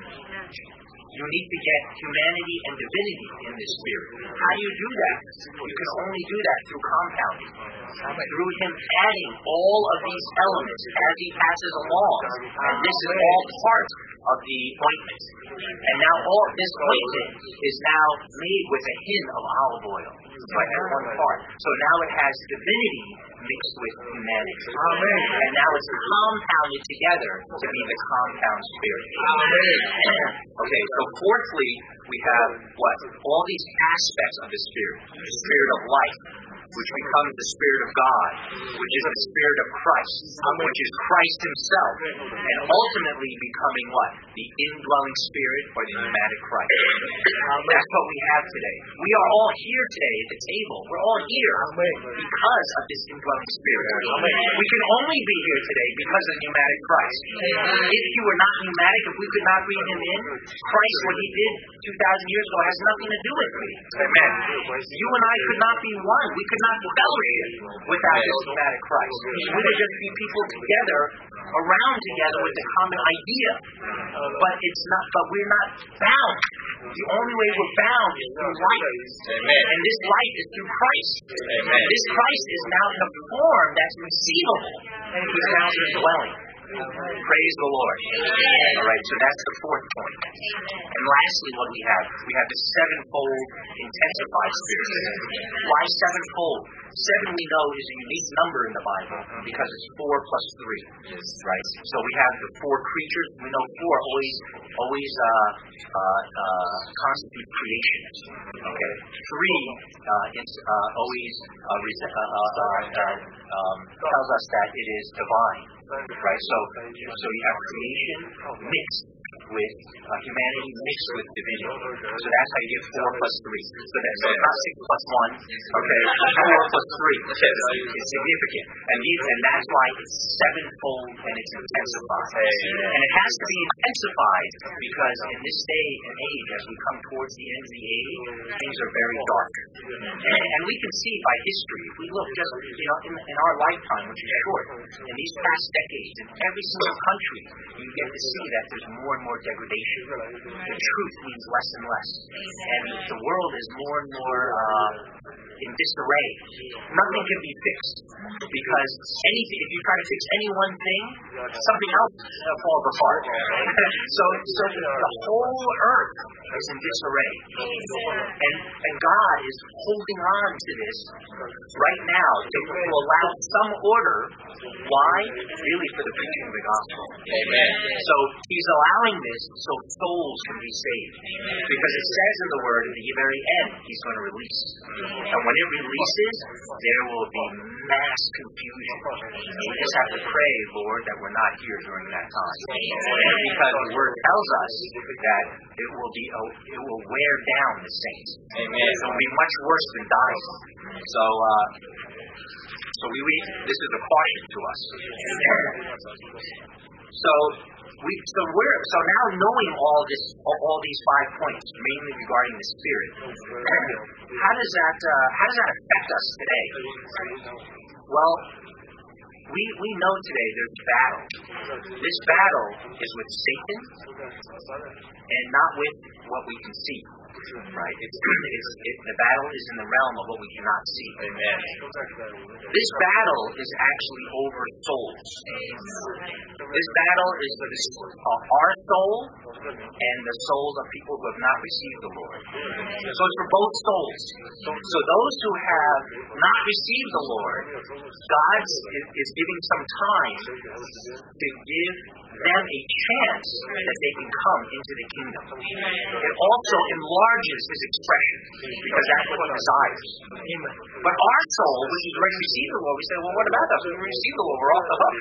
You need to get humanity and divinity in this Spirit. How do you do that? You can only do that through compounding. Through Him adding all of these elements as He passes along. And this is all part of the ointment. And now all this ointment is now made with a hint of olive oil. Right, at one part. So now it has divinity mixed with humanity. Amen. And now it's compounded together to be the compound Spirit. Amen. Okay, so fourthly, we have what? All these aspects of the Spirit. The Spirit of life, which becomes the Spirit of God, which is the Spirit of Christ, which is Christ Himself, and ultimately becoming what? The indwelling Spirit or the pneumatic Christ. That's what we have today. We are all here today at the table. We're all here because of this indwelling Spirit. We can only be here today because of the pneumatic Christ. If you were not pneumatic, if we could not bring Him in, Christ, what He did two thousand years ago, has nothing to do with me. Amen. You and I could not be one. We could not fellowship without this pneumatic Christ. We would just be people together, around together with a common idea. But it's not. But we're not bound. The only way we're bound is through life. Amen. And this life is through Christ. Amen. This Christ is now in a form that's receivable. and He found His dwelling. Praise the Lord. All right, so that's the fourth point. And lastly, what we have, we have the sevenfold intensified spirit. Why sevenfold? Seven we know is a unique number in the Bible because it's four plus three, right? So we have the four creatures. We know four always, always uh, uh, uh, constitute creation. Okay, three uh, it's uh, always uh, uh, uh, uh, um, tells us that it is divine, right? So, so you have creation mixed with uh, humanity mixed with divinity. So that's how you get four plus three. So that's so not six plus one. Okay, four plus three. It's significant, and these, and that's why it's sevenfold and it's intensified. And it has to be intensified because in this day and age, as we come towards the end of the age, things are very dark. And, and we can see by history, if we look just you know in, in our lifetime, which is short, in these past decades, in every single country, you get to see that there's more and more degradation. The truth means less and less. And the world is more and more uh, in disarray. Nothing can be fixed because anything, if you try to fix any one thing, something else uh, falls apart. so, so the whole earth is in disarray. And, and God is holding on to this right now to, to allow some order. Why? Really for the preaching of the gospel. Amen. So He's allowing this so souls can be saved. Because it says in the Word, at the very end, He's going to release. And when it releases, there will be mass confusion. And we just have to pray, Lord, that we're not here during that time. Because the Word tells us that it will be it will wear down the saints. Amen. It will be much worse than dying. So, uh, so we read, this is a caution to us. So we, so we're, so now knowing all this, all, all these five points, mainly regarding the Spirit, how does that, uh, how does that affect us today? Well, we we know today there's battle. This battle is with Satan, and not with what we can see. Right? It's, it's, it, the battle is in the realm of what we cannot see. Amen. This battle is actually over souls. This battle is for the, uh, our soul and the souls of people who have not received the Lord. So it's for both souls. So those who have not received the Lord, God is, is giving some time to give them a chance that they can come into the kingdom. It also enlarges His expression because that's what He desires. But our soul, which has already received the Lord, we say, well, what about us? We received the Lord. We're off the hook.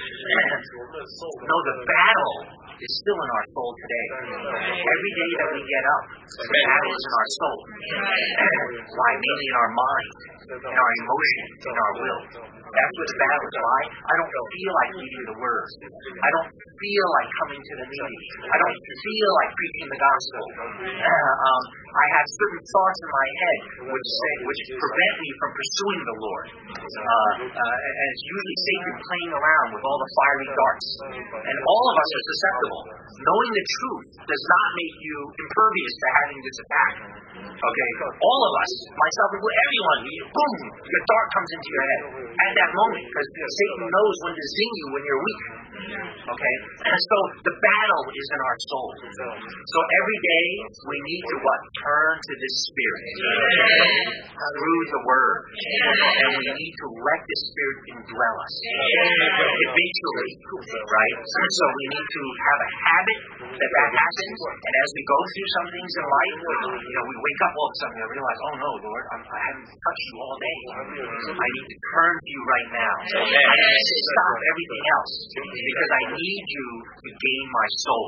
No, the battle is still in our soul today. Every day that we get up, the battle is in our soul. Why? Mainly in our mind, in our emotions, in our will. That's what the battle is. Why? I don't feel like reading the Word. I don't feel like coming to the meeting. I don't feel like preaching the gospel. Uh, um, I have certain thoughts in my head which say, which prevent me from pursuing the Lord. Uh, uh, and it's usually Satan playing around with all the fiery darts. And all of us are susceptible. Knowing the truth does not make you impervious to having this attack. Okay, all of us, myself included, everyone, boom, your dart comes into your head at that moment because Satan knows when to zing you when you're weak. Okay, and so the battle is in our soul. So every day we need to what? Turn to this Spirit through the Word, and we need to let the Spirit indwell us habitually, right? So we need to have a habit that that happens, and as we go through some things in life, you know, we wake up all of a sudden and realize, oh no, Lord, I'm, I haven't touched you all day. I need to turn to you right now. I need to stop everything else because I need you to gain my soul.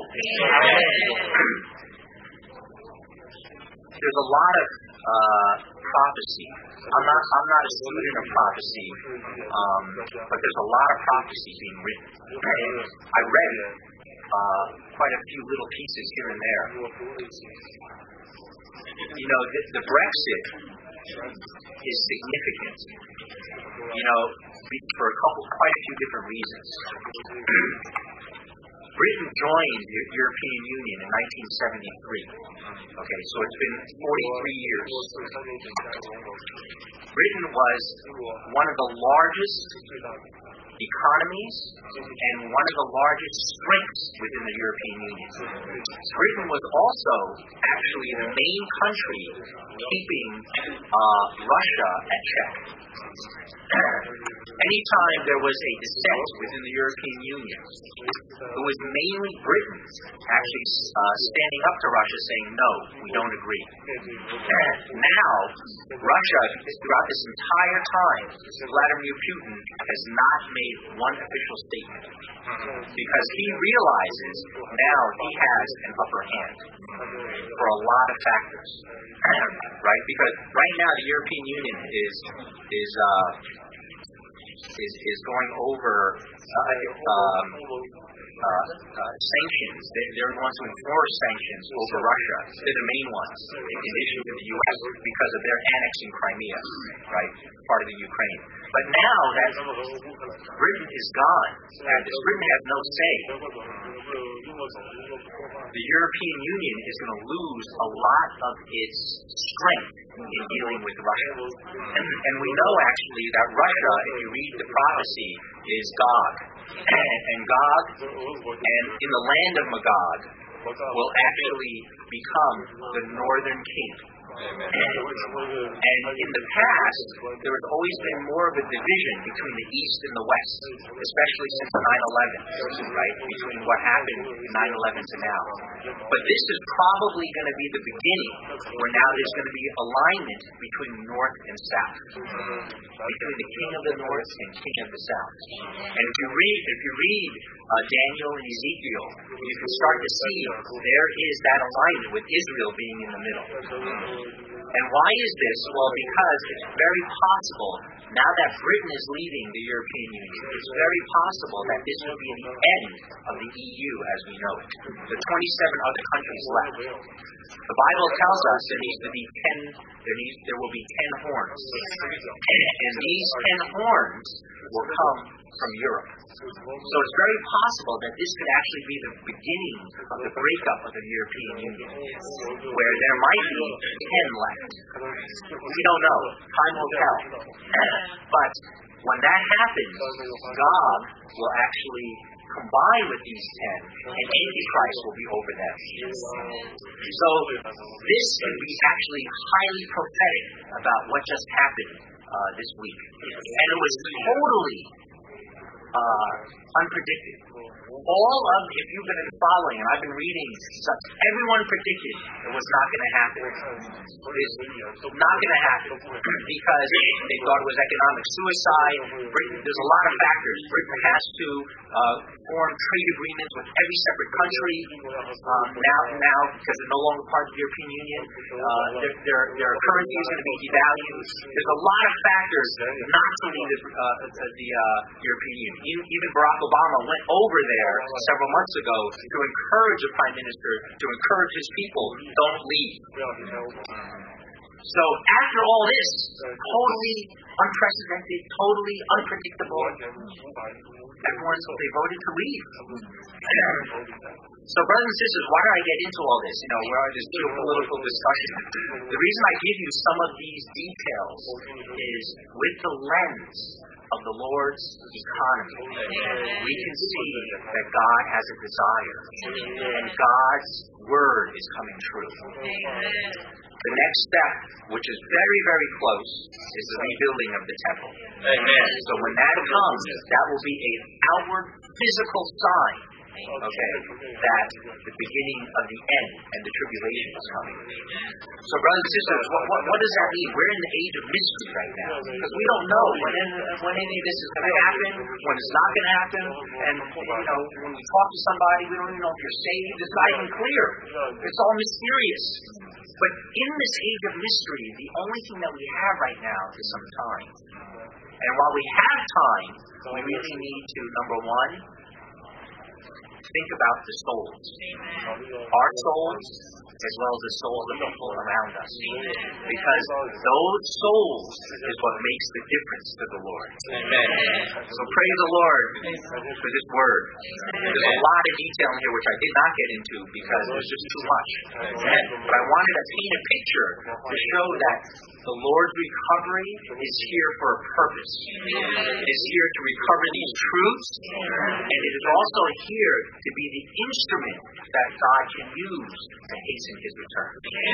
There's a lot of uh, prophecy. I'm not. I'm not a student of prophecy, um, but there's a lot of prophecy being written. I read uh, quite a few little pieces here and there. You know, the, the Brexit is significant. You know, for a couple, quite a few different reasons. Britain joined the European Union in nineteen seventy-three. Okay, so it's been forty-three years. Britain was one of the largest economies and one of the largest strengths within the European Union. Britain was also actually the main country keeping uh, Russia at check. Anytime there was a dissent within the European Union, it was mainly Britain actually uh, standing up to Russia saying, no, we don't agree. Now, Russia, throughout this entire time, Vladimir Putin has not made one official statement because he realizes now he has an upper hand for a lot of factors. Right? Because right now the European Union is is uh, is is going over uh, um, uh, uh, sanctions. They, they're going to enforce sanctions over Russia. They're the main ones, in addition to the U S, because of their annexing Crimea, right, part of the Ukraine. But now that Britain is gone, and Britain has no say, the European Union is going to lose a lot of its strength in dealing with Russia. And, and we know actually that Russia, if you read the prophecy, is Gog. And, and Gog, and in the land of Magog, will actually become the northern kingdom. And, and in the past, there has always been more of a division between the East and the West, especially since nine eleven, right, between what happened in nine eleven to now. But this is probably going to be the beginning where now there's going to be alignment between North and South, between the king of the North and king of the South. And if you read, if you read uh, Daniel and Ezekiel, you can start to see there is that alignment with Israel being in the middle. And why is this? Well, because it's very possible, now that Britain is leaving the European Union, it's very possible that this will be the end of the E U as we know it. The twenty-seven other countries left. The Bible tells us there needs to be ten, there, needs, there will be ten horns. And these ten horns will come from Europe. So it's very possible that this could actually be the beginning of the breakup of the European Union, where there might be ten left. We don't know. Time will tell. But when that happens, God will actually combine with these ten, and Antichrist will be over them. So this can be actually highly prophetic about what just happened uh, this week. And it was totally Uh, unpredicted. All of, if you've been following, and I've been reading, everyone predicted it was not going to happen. It's not going to happen because they thought it was economic suicide. Britain, there's a lot of factors. Britain has to uh, form trade agreements with every separate country um, now, now because they're no longer part of the European Union. Uh, their, their, their currency is going to be devalued. There's a lot of factors not to leave the, uh, the uh, European Union. Even Barack Obama went over there several months ago to encourage the Prime Minister, to encourage his people, don't leave. So after all this, totally unprecedented, totally unpredictable, everyone's, they voted to leave. So brothers and sisters, why do I get into all this? You know, we're on this geopolitical discussion. The reason I give you some of these details is with the lens of the Lord's economy. We can see that God has a desire, and God's word is coming true. The next step, which is very, very close, is the rebuilding of the temple. Amen. So when that comes, that will be an outward physical sign, okay, that the beginning of the end and the tribulation is coming. So brothers and sisters, what, what, what does that mean? We're in the age of mystery right now, because we don't know when, when any of this is going to happen, when it's not going to happen, and you know, when we talk to somebody, we don't even know if you're saved. It's not even clear. It's all mysterious. But in this age of mystery, the only thing that we have right now is some time. And while we have time, we really need to, number one, think about the souls. Our souls as well as the souls of the people around us. Because those souls is what makes the difference to the Lord. Amen. So praise the Lord for this word. There's a lot of detail in here which I did not get into because it was just too much. Amen. But I wanted to paint a picture to show that the Lord's recovery is here for a purpose. It is here to recover these truths, and it is also here to be the instrument that God can use to hasten His return.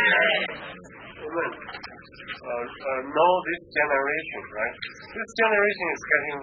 Amen. Uh, uh, know this generation, right? This generation is getting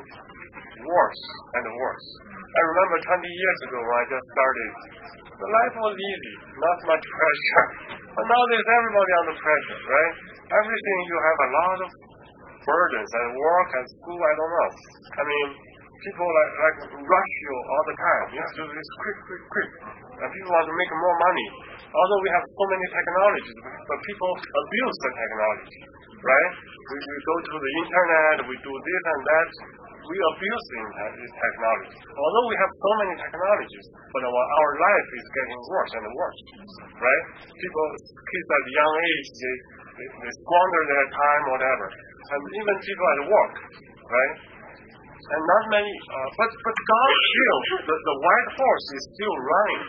worse and worse. I remember twenty years ago when I just started, the life was easy, not much pressure. But nowadays everybody under pressure, right? Everything you have a lot of burdens at work, at school, I don't know. I mean, people like, like rush you all the time. You have to do this quick, quick, quick. And people want to make more money. Although we have so many technologies, but people abuse the technology, right? We, we go to the internet, we do this and that. We abuse this technology. Although we have so many technologies, but our, our life is getting worse and worse, right? People, kids at a young age, they, they, they squander their time, whatever. And even people at work, right? And not many, uh, but, but God still, the, the white horse is still running.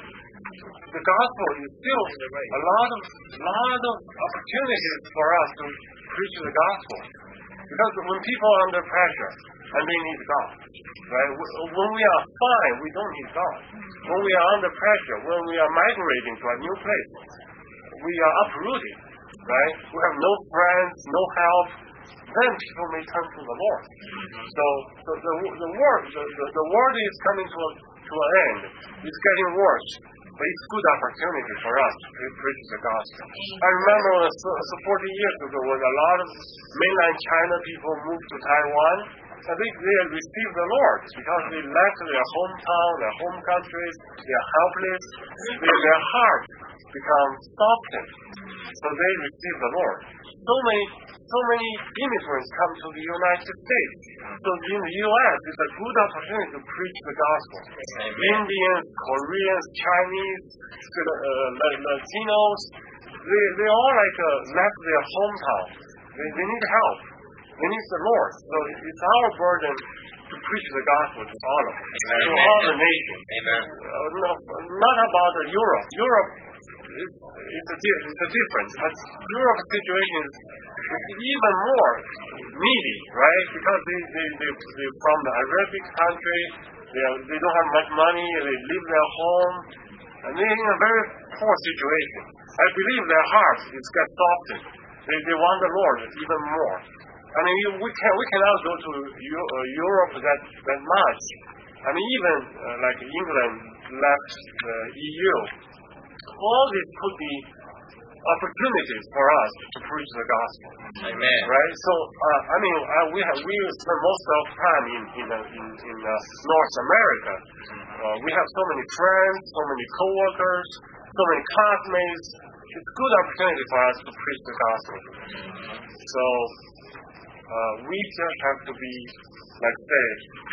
The gospel is still a lot of, lot of opportunities for us to preach the gospel. Because when people are under pressure, and they need God, right? When we are fine, we don't need God. When we are under pressure, when we are migrating to a new place, we are uprooted, right? We have no friends, no help. Then people may turn to the Lord. So, so the the world the, the, the world is coming to a, to an end. It's getting worse. But it's good opportunity for us to preach the gospel. I remember so, so forty years ago when a lot of mainland China people moved to Taiwan, and they, they received the Lord because they left their hometown, their home countries, they are helpless, they, their heart becomes softened. So they received the Lord. So many so many immigrants come to the United States. So in the U S it's a good opportunity to preach the gospel. Indians, Koreans, Chinese, uh, Latinos, they they all like uh, left their hometown. They, they need help. They need the Lord. So it's our burden to preach the gospel to all of them, to all the nations. Amen. Uh, no, not about uh, Europe. Europe is it's a, it's a difference. But Europe's situation is even more needy, right? Because they they they they're from the Arabic country. They are, they don't have much money. They leave their home, and they're in a very poor situation. I believe their hearts is get softened. They they want the Lord even more. I mean, we can we cannot go to Euro, uh, Europe that that much. I mean, even uh, like England left the E U. All this could be opportunities for us to preach the gospel. Amen. Right. So uh, I mean, uh, we have we spend most of the time in in uh, in, in uh, North America. Uh, we have so many friends, so many coworkers, so many classmates. It's a good opportunity for us to preach the gospel. So. Uh, we just have to be, like say,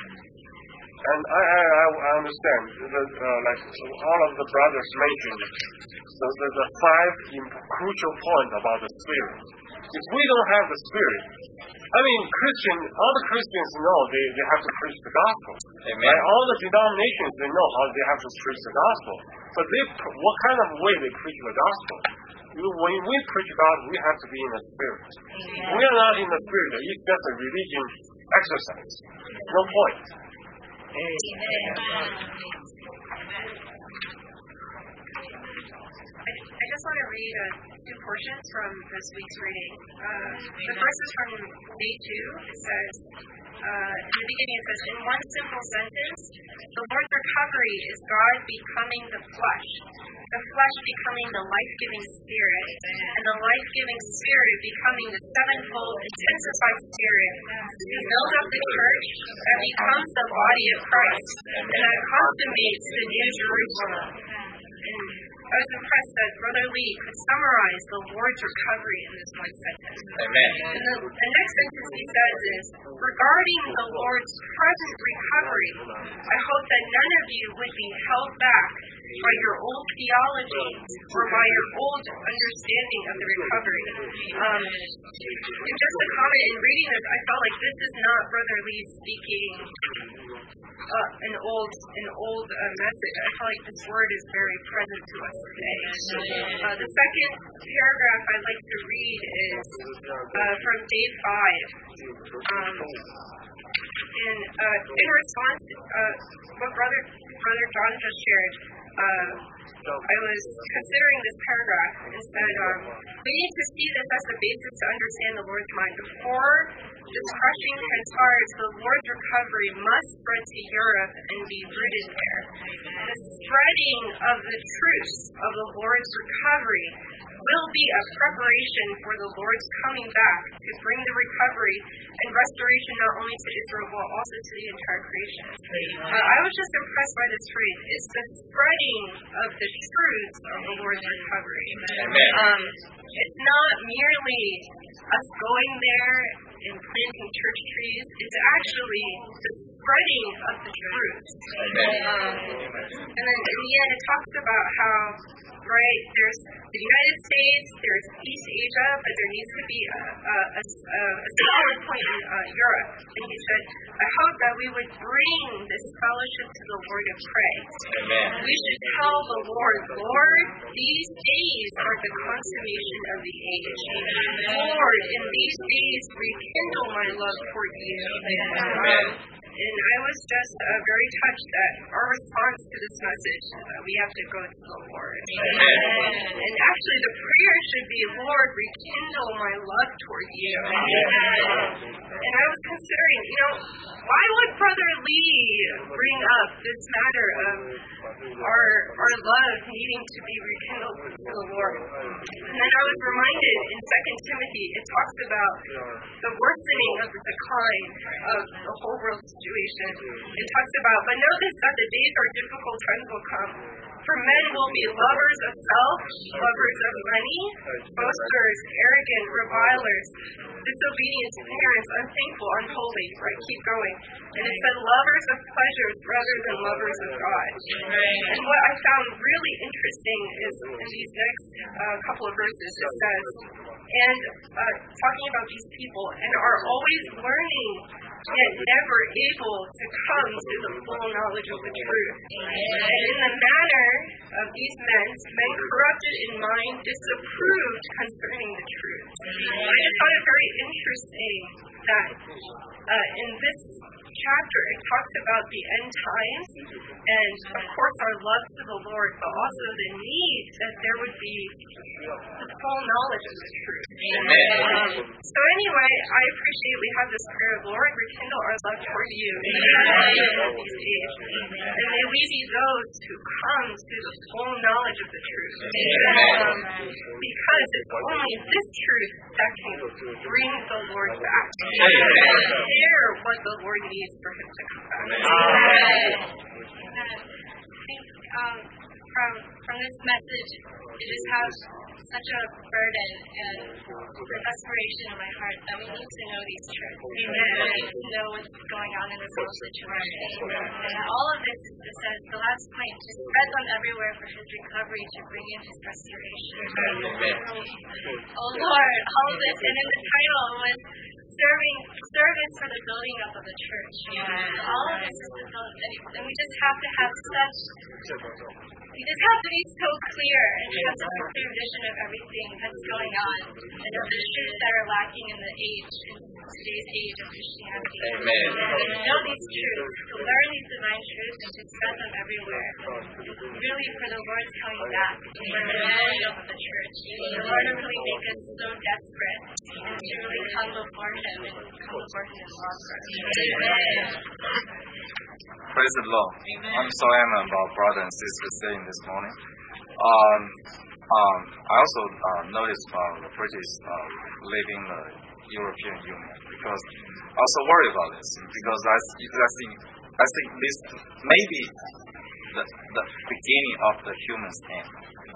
and I I, I understand that uh, like all of the brothers mentioned, so the, the five crucial points about the Spirit. If we don't have the Spirit, I mean, Christian, all the Christians know they, they have to preach the gospel. Amen. Right? All the denominations, they know how they have to preach the gospel. But they, what kind of way they preach the gospel? When we preach God, we have to be in the Spirit. Amen. We are not in the Spirit. It's just a religion exercise. No point. Amen. I just want to read uh, two portions from this week's reading. Uh, the first is from day two. It says, uh, in the beginning it says, in one simple sentence, the Lord's recovery is God becoming the flesh, the flesh becoming the life-giving spirit, and the life-giving spirit becoming the sevenfold intensified spirit who builds up the church that becomes the body of Christ, and that consummates the New Jerusalem. And I was impressed that Brother Lee could summarize the Lord's recovery in this one sentence. Amen. And the, the next sentence he says is, regarding the Lord's present recovery, I hope that none of you would be held back by your old theology or by your old understanding of the recovery. Um, and just a comment, in reading this, I felt like this is not Brother Lee speaking uh, an old an old uh, message. I feel like this word is very present to us today. Uh, the second paragraph I'd like to read is uh, from day five. Um, and uh, in response to uh, what Brother Brother John just shared, uh, I was considering this paragraph and said, um, we need to see this as the basis to understand the Lord's mind. Before this crushing transpires, the Lord's recovery must spread to Europe and be rooted there. The spreading of the truths of the Lord's recovery will be a preparation for the Lord's coming back to bring the recovery and restoration not only to Israel but also to the entire creation. Uh, I was just impressed by this phrase. It's the spreading of the truths of the Lord's recovery. Amen. Um, it's not merely us going there and planting church trees. It's actually the spreading of the truths. Um, and then in the end, it talks about how, right, there's the United States, there's East Asia, but there needs to be a, a, a, a solid point in uh, Europe. And he said, I hope that we would bring this fellowship to the Lord and pray. Amen. We should tell the Lord, Lord, these days are the consummation of the age. Lord, in these days rekindle my love toward you. Um, And I was just uh, very touched that our response to this message is that we have to go to the Lord. Amen. And actually the prayer should be, Lord, rekindle my love toward you. And I was considering, you know, why would Brother Lee bring up this matter of our our love needing to be rekindled to the Lord? And then I was reminded in Second Timothy, it talks about the worsening of the decline of the whole world situation. It talks about, but know this, that the days are difficult, times will come. For men will be lovers of self, lovers of money, boasters, arrogant, revilers, disobedient to parents, unthankful, unholy. Right, keep going. And it said lovers of pleasures rather than lovers of God. And what I found really interesting is in these next uh, couple of verses, it says, and uh, talking about these people, and are always learning, yet never able to come to the full knowledge of the truth. And in the manner of these men, men corrupted in mind, disapproved concerning the truth. I just found it very interesting that uh, in this chapter, it talks about the end times and, of course, our love to the Lord, but also the need that there would be the full knowledge of the truth. Amen. Um, so anyway, I appreciate we have this prayer of, Lord, rekindle our love toward you in these days. And may we be those who come to the full knowledge of the truth. Um, because it's only this truth that can bring the Lord back. And share what the Lord needs for him to come back. Amen. I think um, from from this message, it just has such a burden and the desperation in my heart that we need to know these truths. Amen. We need to know what's going on in this whole situation. And all of this is to say, the last point, to spread them everywhere for his recovery, to bring in his restoration. Oh Lord, all of this, and in the title was serving service for the building up of the church. Yeah. All of this is the building, and we just have to have such, we just have to be so clear and have such a clear vision of everything that's going on and of the truths that are lacking in the age, in today's age of Christianity. Amen. And to know these truths, to learn these divine truths, and to spread them everywhere. Really, for the Lord's coming back, and for the building up of the church. The Lord will really make us so desperate, and to really come before Him and come before Him in love for us. Amen. Praise the Lord. Amen. I'm so happy about brother and sister saying this morning. Um, um, I also uh, noticed about the British uh, leaving the European Union because I also worry about this because I, I think I think this may be the, the beginning of the human's end.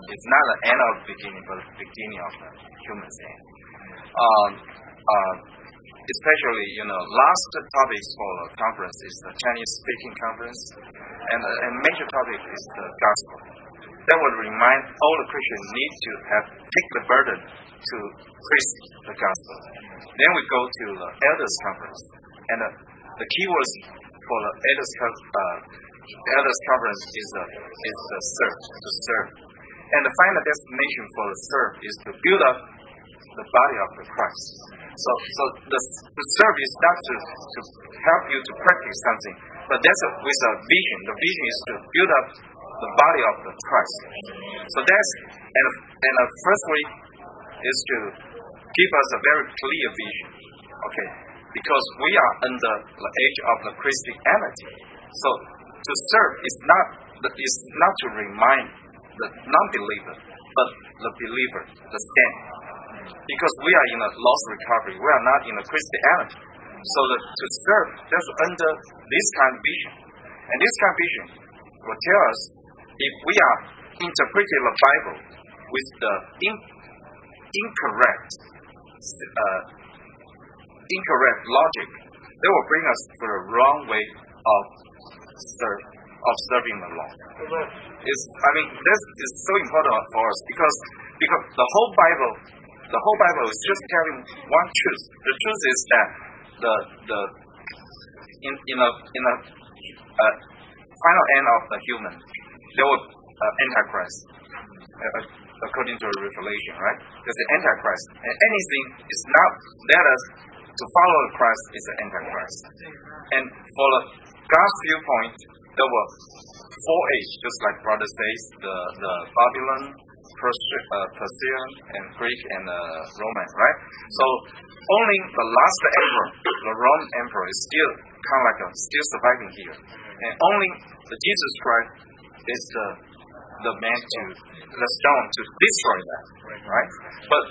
It's not the end of the beginning, but the beginning of the human's end. Um, uh, especially, you know, last topics for the conference is the Chinese speaking conference, and a uh, major topic is the gospel. That would remind all the Christians need to have take the burden to preach the gospel. Then we go to the elders conference, and uh, the keywords for the elders uh, elders conference is the is the serve to serve, and the final destination for the serve is to build up the body of the Christ. So, so the, the serve is not to, to help you to practice something, but that's a, with a vision. The vision is to build up the body of the Christ. So that's and and the first week is to give us a very clear vision. Okay, because we are under the age of the Christianity. So to serve is not is not to remind the non-believer, but the believer, the stand. Because we are in a lost recovery, we are not in a Christianity. So the, to serve, that's under this kind of vision. And this kind of vision will tell us if we are interpreting the Bible with the in, incorrect uh, incorrect logic, they will bring us to the wrong way of serve of serving the Lord. It's, I mean, this is so important for us because because the whole Bible, the whole Bible is just telling one truth. The truth is that the the in in a in a uh, final end of the human, there will uh, Antichrist, uh, according to Revelation, right? There's the Antichrist, and anything is not let us to follow Christ is the Antichrist. And for the God's viewpoint, there were four ages, just like brother says, the the Babylon, Persia, uh, Persian, and Greek, and uh, Roman, right? So only the last emperor, the Roman emperor, is still kind of like a, still surviving here, and only the Jesus Christ is the the man to the stone to destroy that, right? But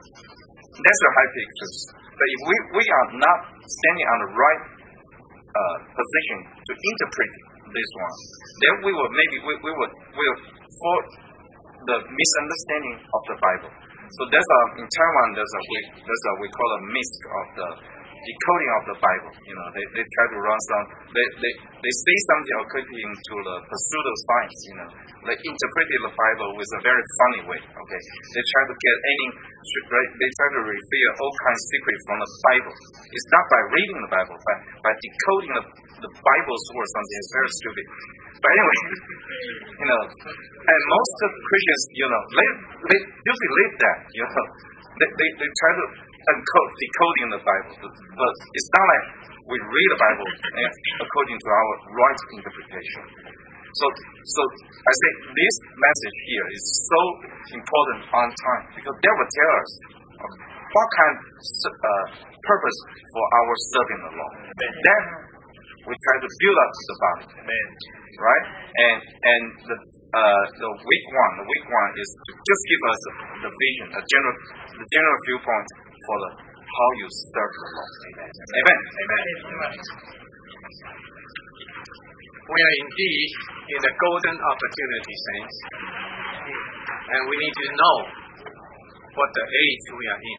that's the high picture. But if we we are not standing on the right uh, position to interpret this one, then we will maybe we, we will will for the misunderstanding of the Bible. So there's a in Taiwan there's a we there's a we call a misc of the decoding of the Bible. You know, they, they try to run some they, they they say something according to the pseudo science, you know. They interpreted the Bible with a very funny way. Okay, they try to get any, they try to reveal all kinds of secrets from the Bible. It's not by reading the Bible, but by decoding the, the Bible's words. Something is very stupid. But anyway, you know, and most of the Christians, you know, they they do believe that, you know, they they, they try to encode decoding the Bible, but it's not like we read the Bible according to our right interpretation. So, so I say this message here is so important on time because that will tell us what kind of uh, purpose for our serving the Lord. Then we try to build up the body, right? And and the uh, the week one, the week one is to just give us the vision, a general the general viewpoint for the how you serve the Lord. Amen. Amen. Amen. We are indeed in the golden opportunity, saints, and we need to know what the age we are in.